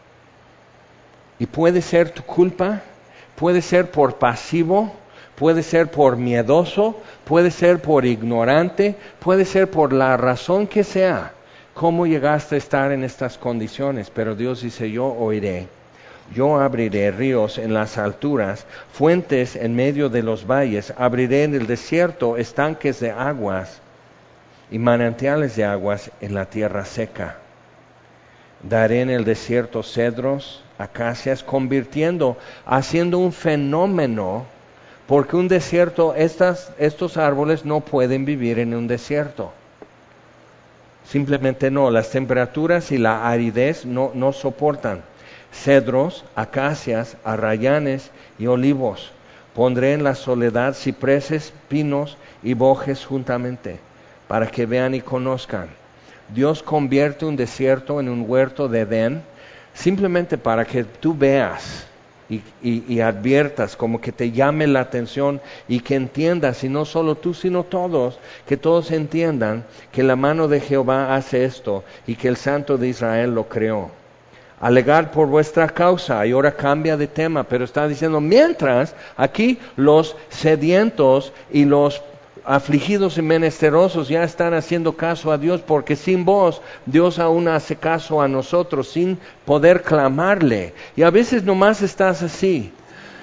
Y puede ser tu culpa, puede ser por pasivo, puede ser por miedoso, puede ser por ignorante, puede ser por la razón que sea, cómo llegaste a estar en estas condiciones, pero Dios dice, yo oiré. Yo abriré ríos en las alturas, fuentes en medio de los valles, abriré en el desierto estanques de aguas, y manantiales de aguas en la tierra seca. Daré en el desierto cedros, acacias, convirtiendo, haciendo un fenómeno, porque un desierto, estas, estos árboles no pueden vivir en un desierto. Simplemente no, las temperaturas y la aridez no, no soportan. Cedros, acacias, arrayanes y olivos. Pondré en la soledad cipreses, pinos y bojes juntamente, para que vean y conozcan. Dios convierte un desierto en un huerto de Edén, simplemente para que tú veas y, y, y adviertas, como que te llame la atención y que entiendas, y no solo tú, sino todos, que todos entiendan que la mano de Jehová hace esto y que el Santo de Israel lo creó. Alegar por vuestra causa, y ahora cambia de tema, pero está diciendo, mientras aquí los sedientos y los afligidos y menesterosos ya están haciendo caso a Dios, porque sin vos Dios aún hace caso a nosotros sin poder clamarle. Y a veces nomás estás así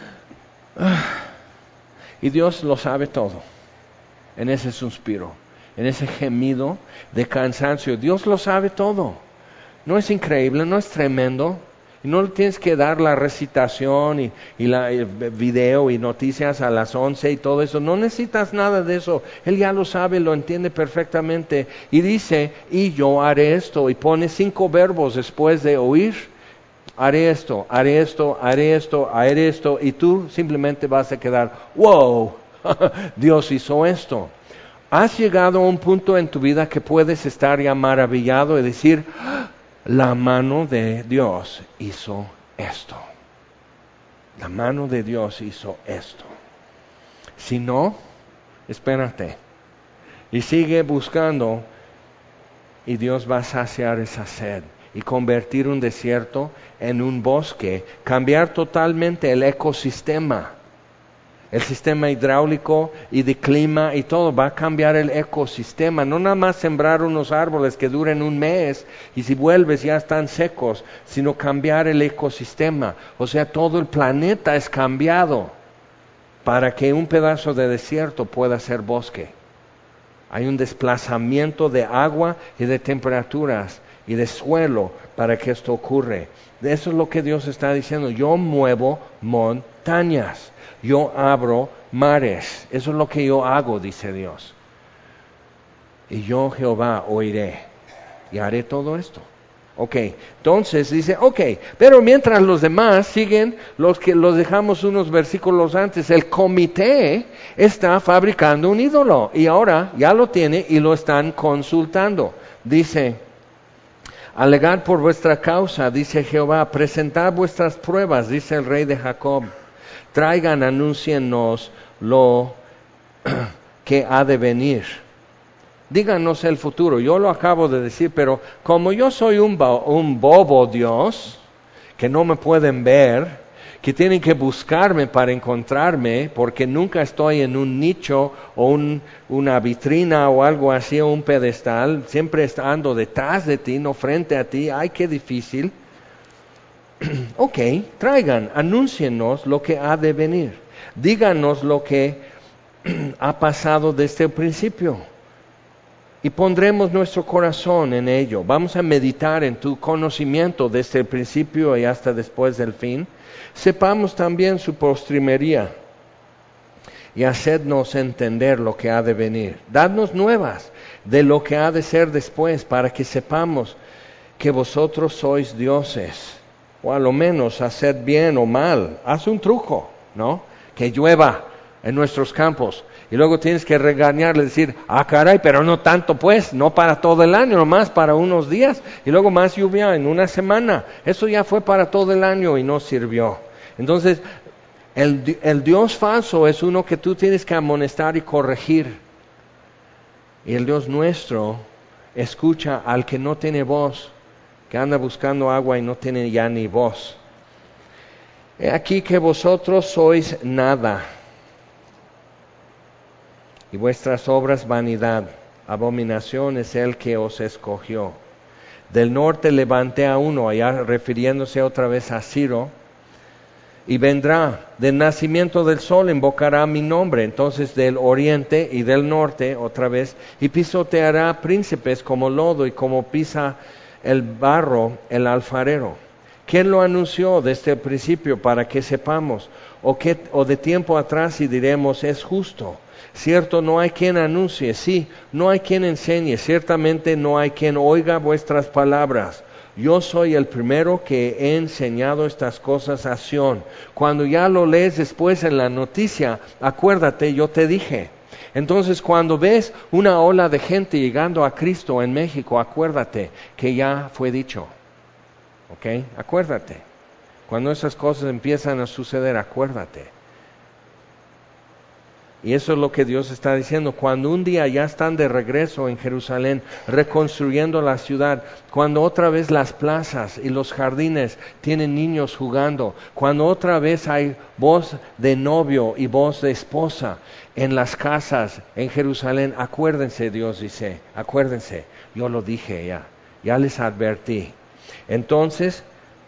y Dios lo sabe todo en ese suspiro, en ese gemido de cansancio. Dios lo sabe todo. ¿No es increíble? ¿No es tremendo? Y no le tienes que dar la recitación y, y la, el video y noticias a las once y todo eso. No necesitas nada de eso. Él ya lo sabe, lo entiende perfectamente. Y dice, y yo haré esto. Y pone cinco verbos después de oír. Haré esto, haré esto, haré esto, haré esto. Y tú simplemente vas a quedar, wow, Dios hizo esto. Has llegado a un punto en tu vida que puedes estar ya maravillado y decir, la mano de Dios hizo esto. La mano de Dios hizo esto. Si no, espérate. Y sigue buscando. Y Dios va a saciar esa sed. Y convertir un desierto en un bosque. Cambiar totalmente el ecosistema. El sistema hidráulico y de clima y todo, va a cambiar el ecosistema. No nada más sembrar unos árboles que duren un mes y si vuelves ya están secos, sino cambiar el ecosistema. O sea, todo el planeta es cambiado para que un pedazo de desierto pueda ser bosque. Hay un desplazamiento de agua y de temperaturas y de suelo para que esto ocurra. Eso es lo que Dios está diciendo. Yo muevo montañas. Yo abro mares. Eso es lo que yo hago, dice Dios. Y yo, Jehová, oiré y haré todo esto. Ok, entonces dice, ok, pero mientras los demás siguen, los que los dejamos unos versículos antes, el comité está fabricando un ídolo y ahora ya lo tiene y lo están consultando. Dice, alegad por vuestra causa, dice Jehová, presentad vuestras pruebas, dice el rey de Jacob. Traigan, anúncienos lo que ha de venir. Díganos el futuro. Yo lo acabo de decir, pero como yo soy un, bo- un bobo Dios, que no me pueden ver, que tienen que buscarme para encontrarme, porque nunca estoy en un nicho o un, una vitrina o algo así, o un pedestal, siempre ando detrás de ti, no frente a ti. Ay, qué difícil. Ok, traigan, anúncienos lo que ha de venir. Díganos lo que ha pasado desde el principio. y pondremos nuestro corazón en ello. Vamos a meditar en tu conocimiento desde el principio y hasta después del fin. Sepamos también su postrimería y hacednos entender lo que ha de venir. Dadnos nuevas de lo que ha de ser después, para que sepamos que vosotros sois dioses, o a lo menos haced bien o mal. Haz un truco, ¿no? Que llueva en nuestros campos. Y luego tienes que regañarle, decir, ah caray, pero no tanto pues, no para todo el año, nomás para unos días. Y luego más lluvia en una semana. Eso ya fue para todo el año y no sirvió. Entonces, el, el Dios falso es uno que tú tienes que amonestar y corregir. Y el Dios nuestro escucha al que no tiene voz, que anda buscando agua y no tiene ya ni voz. He aquí que vosotros sois nada, y vuestras obras vanidad. Abominación es el que os escogió. Del norte levanté a uno, allá refiriéndose otra vez a Ciro, y vendrá, del nacimiento del sol invocará mi nombre. Entonces del oriente y del norte otra vez, y pisoteará príncipes como lodo y como pisa el barro el alfarero. ¿Quién lo anunció desde el principio para que sepamos? ¿O, qué, o de tiempo atrás y diremos es justo? Cierto, no hay quien anuncie, sí, no hay quien enseñe, ciertamente no hay quien oiga vuestras palabras. Yo soy el primero que he enseñado estas cosas a Sión. Cuando ya lo lees después en la noticia, acuérdate, yo te dije. Entonces, cuando ves una ola de gente llegando a Cristo en México, acuérdate que ya fue dicho. ¿Ok? Acuérdate. Cuando esas cosas empiezan a suceder, acuérdate. Y eso es lo que Dios está diciendo. Cuando un día ya están de regreso en Jerusalén, reconstruyendo la ciudad, cuando otra vez las plazas y los jardines tienen niños jugando, cuando otra vez hay voz de novio y voz de esposa en las casas en Jerusalén, acuérdense, Dios dice, acuérdense, yo lo dije ya, ya les advertí. Entonces,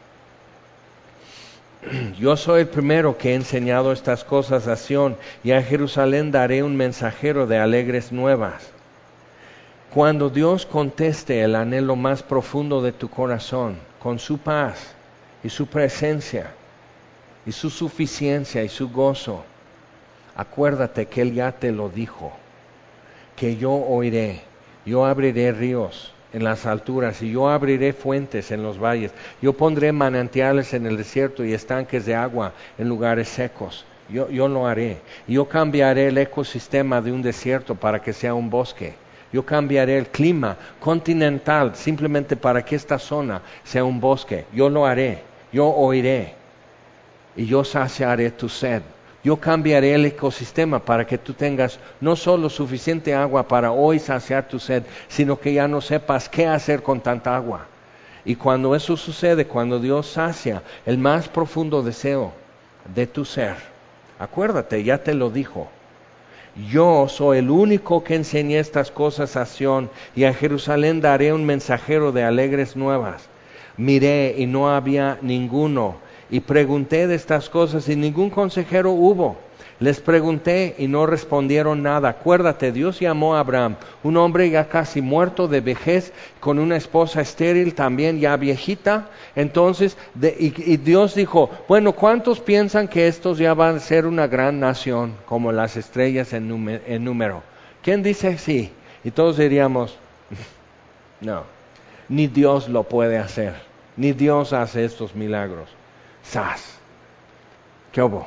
yo soy el primero que he enseñado estas cosas a Sión, y a Jerusalén daré un mensajero de alegres nuevas. Cuando Dios conteste el anhelo más profundo de tu corazón, con su paz y su presencia y su suficiencia y su gozo, acuérdate que Él ya te lo dijo, que yo oiré, yo abriré ríos en las alturas, y yo abriré fuentes en los valles. Yo pondré manantiales en el desierto y estanques de agua en lugares secos. Yo, yo lo haré. Yo cambiaré el ecosistema de un desierto para que sea un bosque. Yo cambiaré el clima continental simplemente para que esta zona sea un bosque. Yo lo haré. Yo oiré. Y yo saciaré tu sed. Yo cambiaré el ecosistema para que tú tengas no solo suficiente agua para hoy saciar tu sed, sino que ya no sepas qué hacer con tanta agua. Y cuando eso sucede, cuando Dios sacia el más profundo deseo de tu ser, acuérdate, ya te lo dijo. Yo soy el único que enseñé estas cosas a Sión, y a Jerusalén daré un mensajero de alegres nuevas. Miré y no había ninguno. Y pregunté de estas cosas y ningún consejero hubo. Les pregunté y no respondieron nada. Acuérdate, Dios llamó a Abraham, un hombre ya casi muerto de vejez, con una esposa estéril también ya viejita. Entonces, de, y, y Dios dijo, bueno, ¿cuántos piensan que estos ya van a ser una gran nación, como las estrellas en, número, en número? ¿Quién dice sí? Y todos diríamos, no, ni Dios lo puede hacer, ni Dios hace estos milagros. ¡Sas! ¿Qué hubo?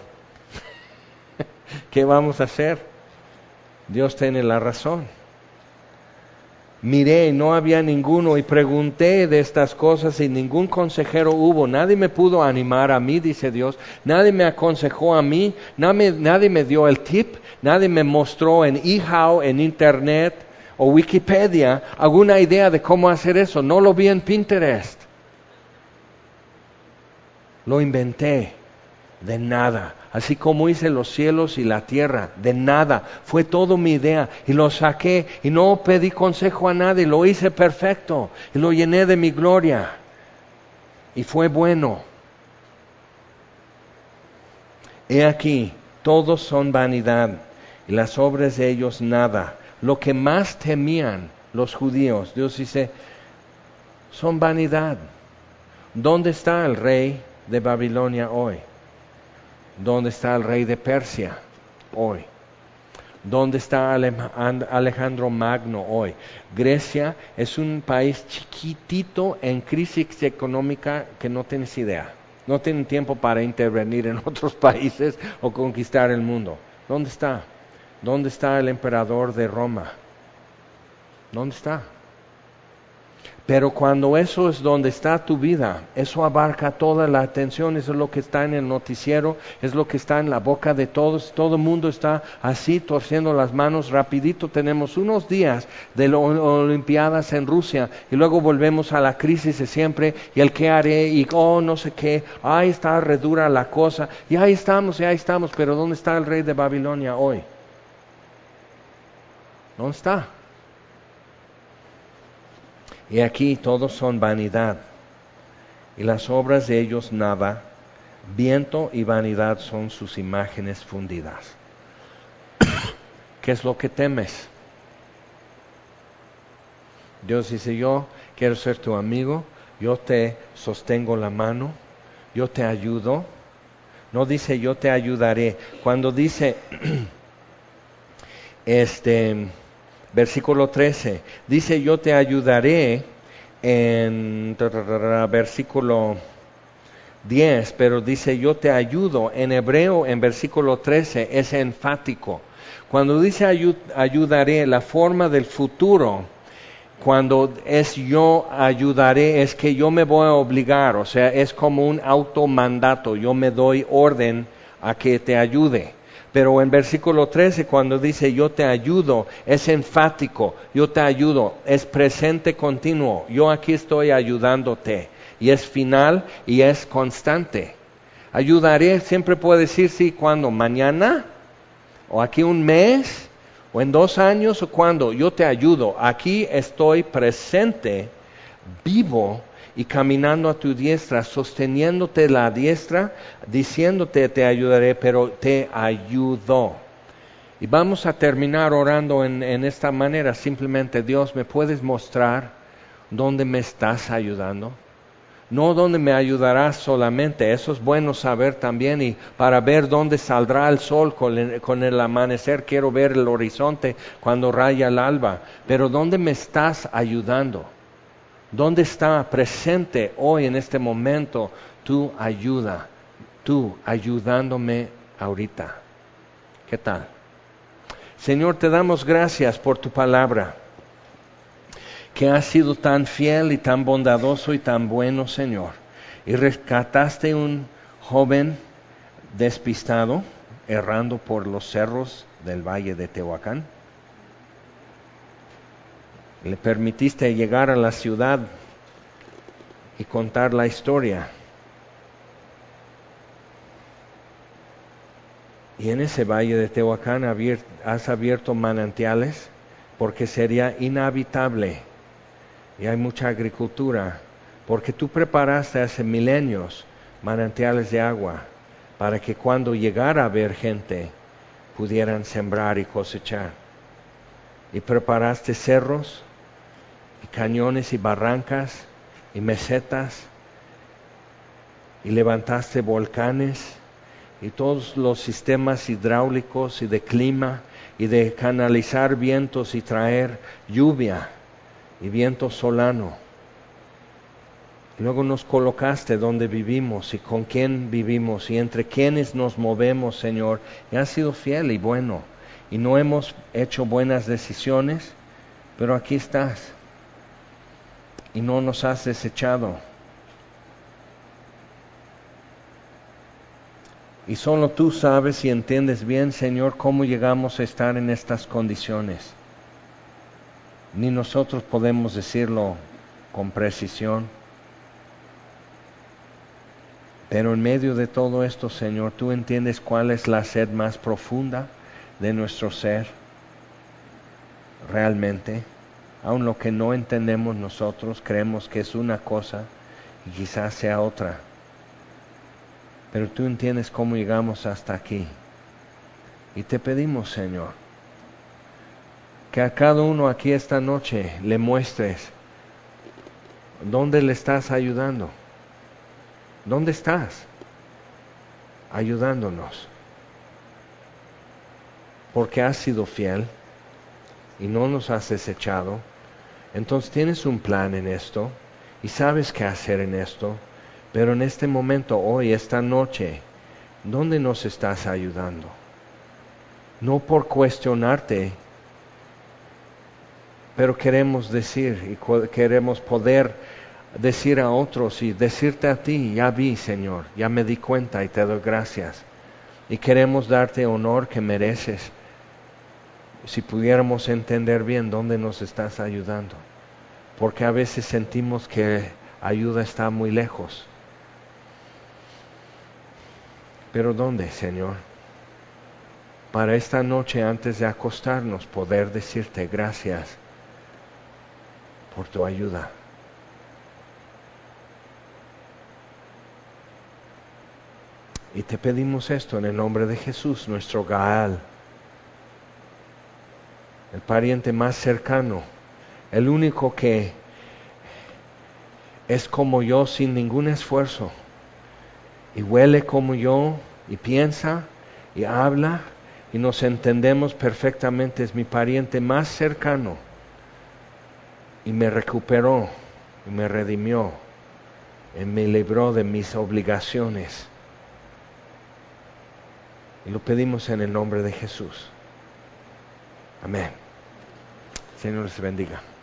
¿Qué vamos a hacer? Dios tiene la razón. Miré y no había ninguno, y pregunté de estas cosas y ningún consejero hubo. Nadie me pudo animar a mí, dice Dios. Nadie me aconsejó a mí. Nadie, nadie me dio el tip. Nadie me mostró en eHow, en Internet o Wikipedia alguna idea de cómo hacer eso. No lo vi en Pinterest. Lo inventé de nada, así como hice los cielos y la tierra, de nada. Fue todo mi idea y lo saqué y no pedí consejo a nadie, lo hice perfecto y lo llené de mi gloria y fue bueno. He aquí, todos son vanidad y las obras de ellos nada. Lo que más temían los judíos. Dios dice, son vanidad. ¿Dónde está el rey de Babilonia hoy? ¿Dónde está el rey de Persia hoy? ¿Dónde está Alejandro Magno hoy? Grecia es un país chiquitito en crisis económica que no tienes idea. No tienen tiempo para intervenir en otros países o conquistar el mundo. ¿Dónde está? ¿Dónde está el emperador de Roma? ¿Dónde está? Pero cuando eso es donde está tu vida, eso abarca toda la atención, eso es lo que está en el noticiero, es lo que está en la boca de todos, todo el mundo está así torciendo las manos, rapidito tenemos unos días de las Olimpiadas en Rusia y luego volvemos a la crisis de siempre y el qué haré y oh no sé qué, ahí está redura la cosa y ahí estamos y ahí estamos, pero ¿dónde está el rey de Babilonia hoy? ¿Dónde está? Y aquí todos son vanidad, y las obras de ellos nada, viento y vanidad son sus imágenes fundidas. ¿Qué es lo que temes? Dios dice, yo quiero ser tu amigo, yo te sostengo la mano, yo te ayudo. No dice yo te ayudaré. Cuando dice, este... versículo trece, dice yo te ayudaré en versículo diez, pero dice yo te ayudo. En hebreo, en versículo trece, es enfático. Cuando dice ayud, ayudaré, la forma del futuro, cuando es yo ayudaré, es que yo me voy a obligar, o sea, es como un automandato, yo me doy orden a que te ayude. Pero en versículo trece, cuando dice yo te ayudo, es enfático, yo te ayudo, es presente continuo, yo aquí estoy ayudándote, y es final y es constante. Ayudaré, siempre puede decir sí, ¿cuándo? ¿Mañana? ¿O aquí un mes? ¿O en dos años? ¿O cuándo? Yo te ayudo, aquí estoy presente, vivo, y caminando a tu diestra, sosteniéndote la diestra, diciéndote te ayudaré, pero te ayudo. Y vamos a terminar orando en, en esta manera, simplemente Dios, ¿me puedes mostrar dónde me estás ayudando? No dónde me ayudarás solamente, eso es bueno saber también, y para ver dónde saldrá el sol con el, con el amanecer, quiero ver el horizonte cuando raya el alba, pero dónde me estás ayudando. ¿Dónde está presente hoy en este momento tu ayuda? Tú ayudándome ahorita. ¿Qué tal? Señor, te damos gracias por tu palabra, que has sido tan fiel y tan bondadoso y tan bueno, Señor. Y rescataste un joven despistado, errando por los cerros del valle de Tehuacán. Le permitiste llegar a la ciudad y contar la historia. Y en ese valle de Tehuacán has abierto manantiales porque sería inhabitable. Y hay mucha agricultura porque tú preparaste hace milenios manantiales de agua para que cuando llegara a haber gente pudieran sembrar y cosechar. Y preparaste cerros y cañones y barrancas y mesetas, y levantaste volcanes y todos los sistemas hidráulicos y de clima y de canalizar vientos y traer lluvia y viento solano. Y luego nos colocaste donde vivimos y con quién vivimos y entre quiénes nos movemos, Señor, y has sido fiel y bueno, y no hemos hecho buenas decisiones, pero aquí estás. Y no nos has desechado. Y solo tú sabes y entiendes bien, Señor, cómo llegamos a estar en estas condiciones. Ni nosotros podemos decirlo con precisión. Pero en medio de todo esto, Señor, tú entiendes cuál es la sed más profunda de nuestro ser. Realmente. Aun lo que no entendemos nosotros, creemos que es una cosa y quizás sea otra. Pero tú entiendes cómo llegamos hasta aquí. Y te pedimos, Señor, que a cada uno aquí esta noche le muestres dónde le estás ayudando. ¿Dónde estás ayudándonos? Porque has sido fiel y no nos has desechado. Entonces tienes un plan en esto y sabes qué hacer en esto. Pero en este momento, hoy, esta noche, ¿dónde nos estás ayudando? No por cuestionarte, pero queremos decir y queremos poder decir a otros y decirte a ti: ya vi, Señor, ya me di cuenta y te doy gracias. Y queremos darte honor que mereces. Si pudiéramos entender bien dónde nos estás ayudando. Porque a veces sentimos que ayuda está muy lejos. Pero ¿dónde, Señor? Para esta noche, antes de acostarnos, poder decirte gracias por tu ayuda. Y te pedimos esto en el nombre de Jesús, nuestro Gaal, el pariente más cercano, el único que es como yo sin ningún esfuerzo, y huele como yo, y piensa, y habla, y nos entendemos perfectamente. Es mi pariente más cercano, y me recuperó, y me redimió, y me libró de mis obligaciones. Y lo pedimos en el nombre de Jesús. Amén. Señor les bendiga.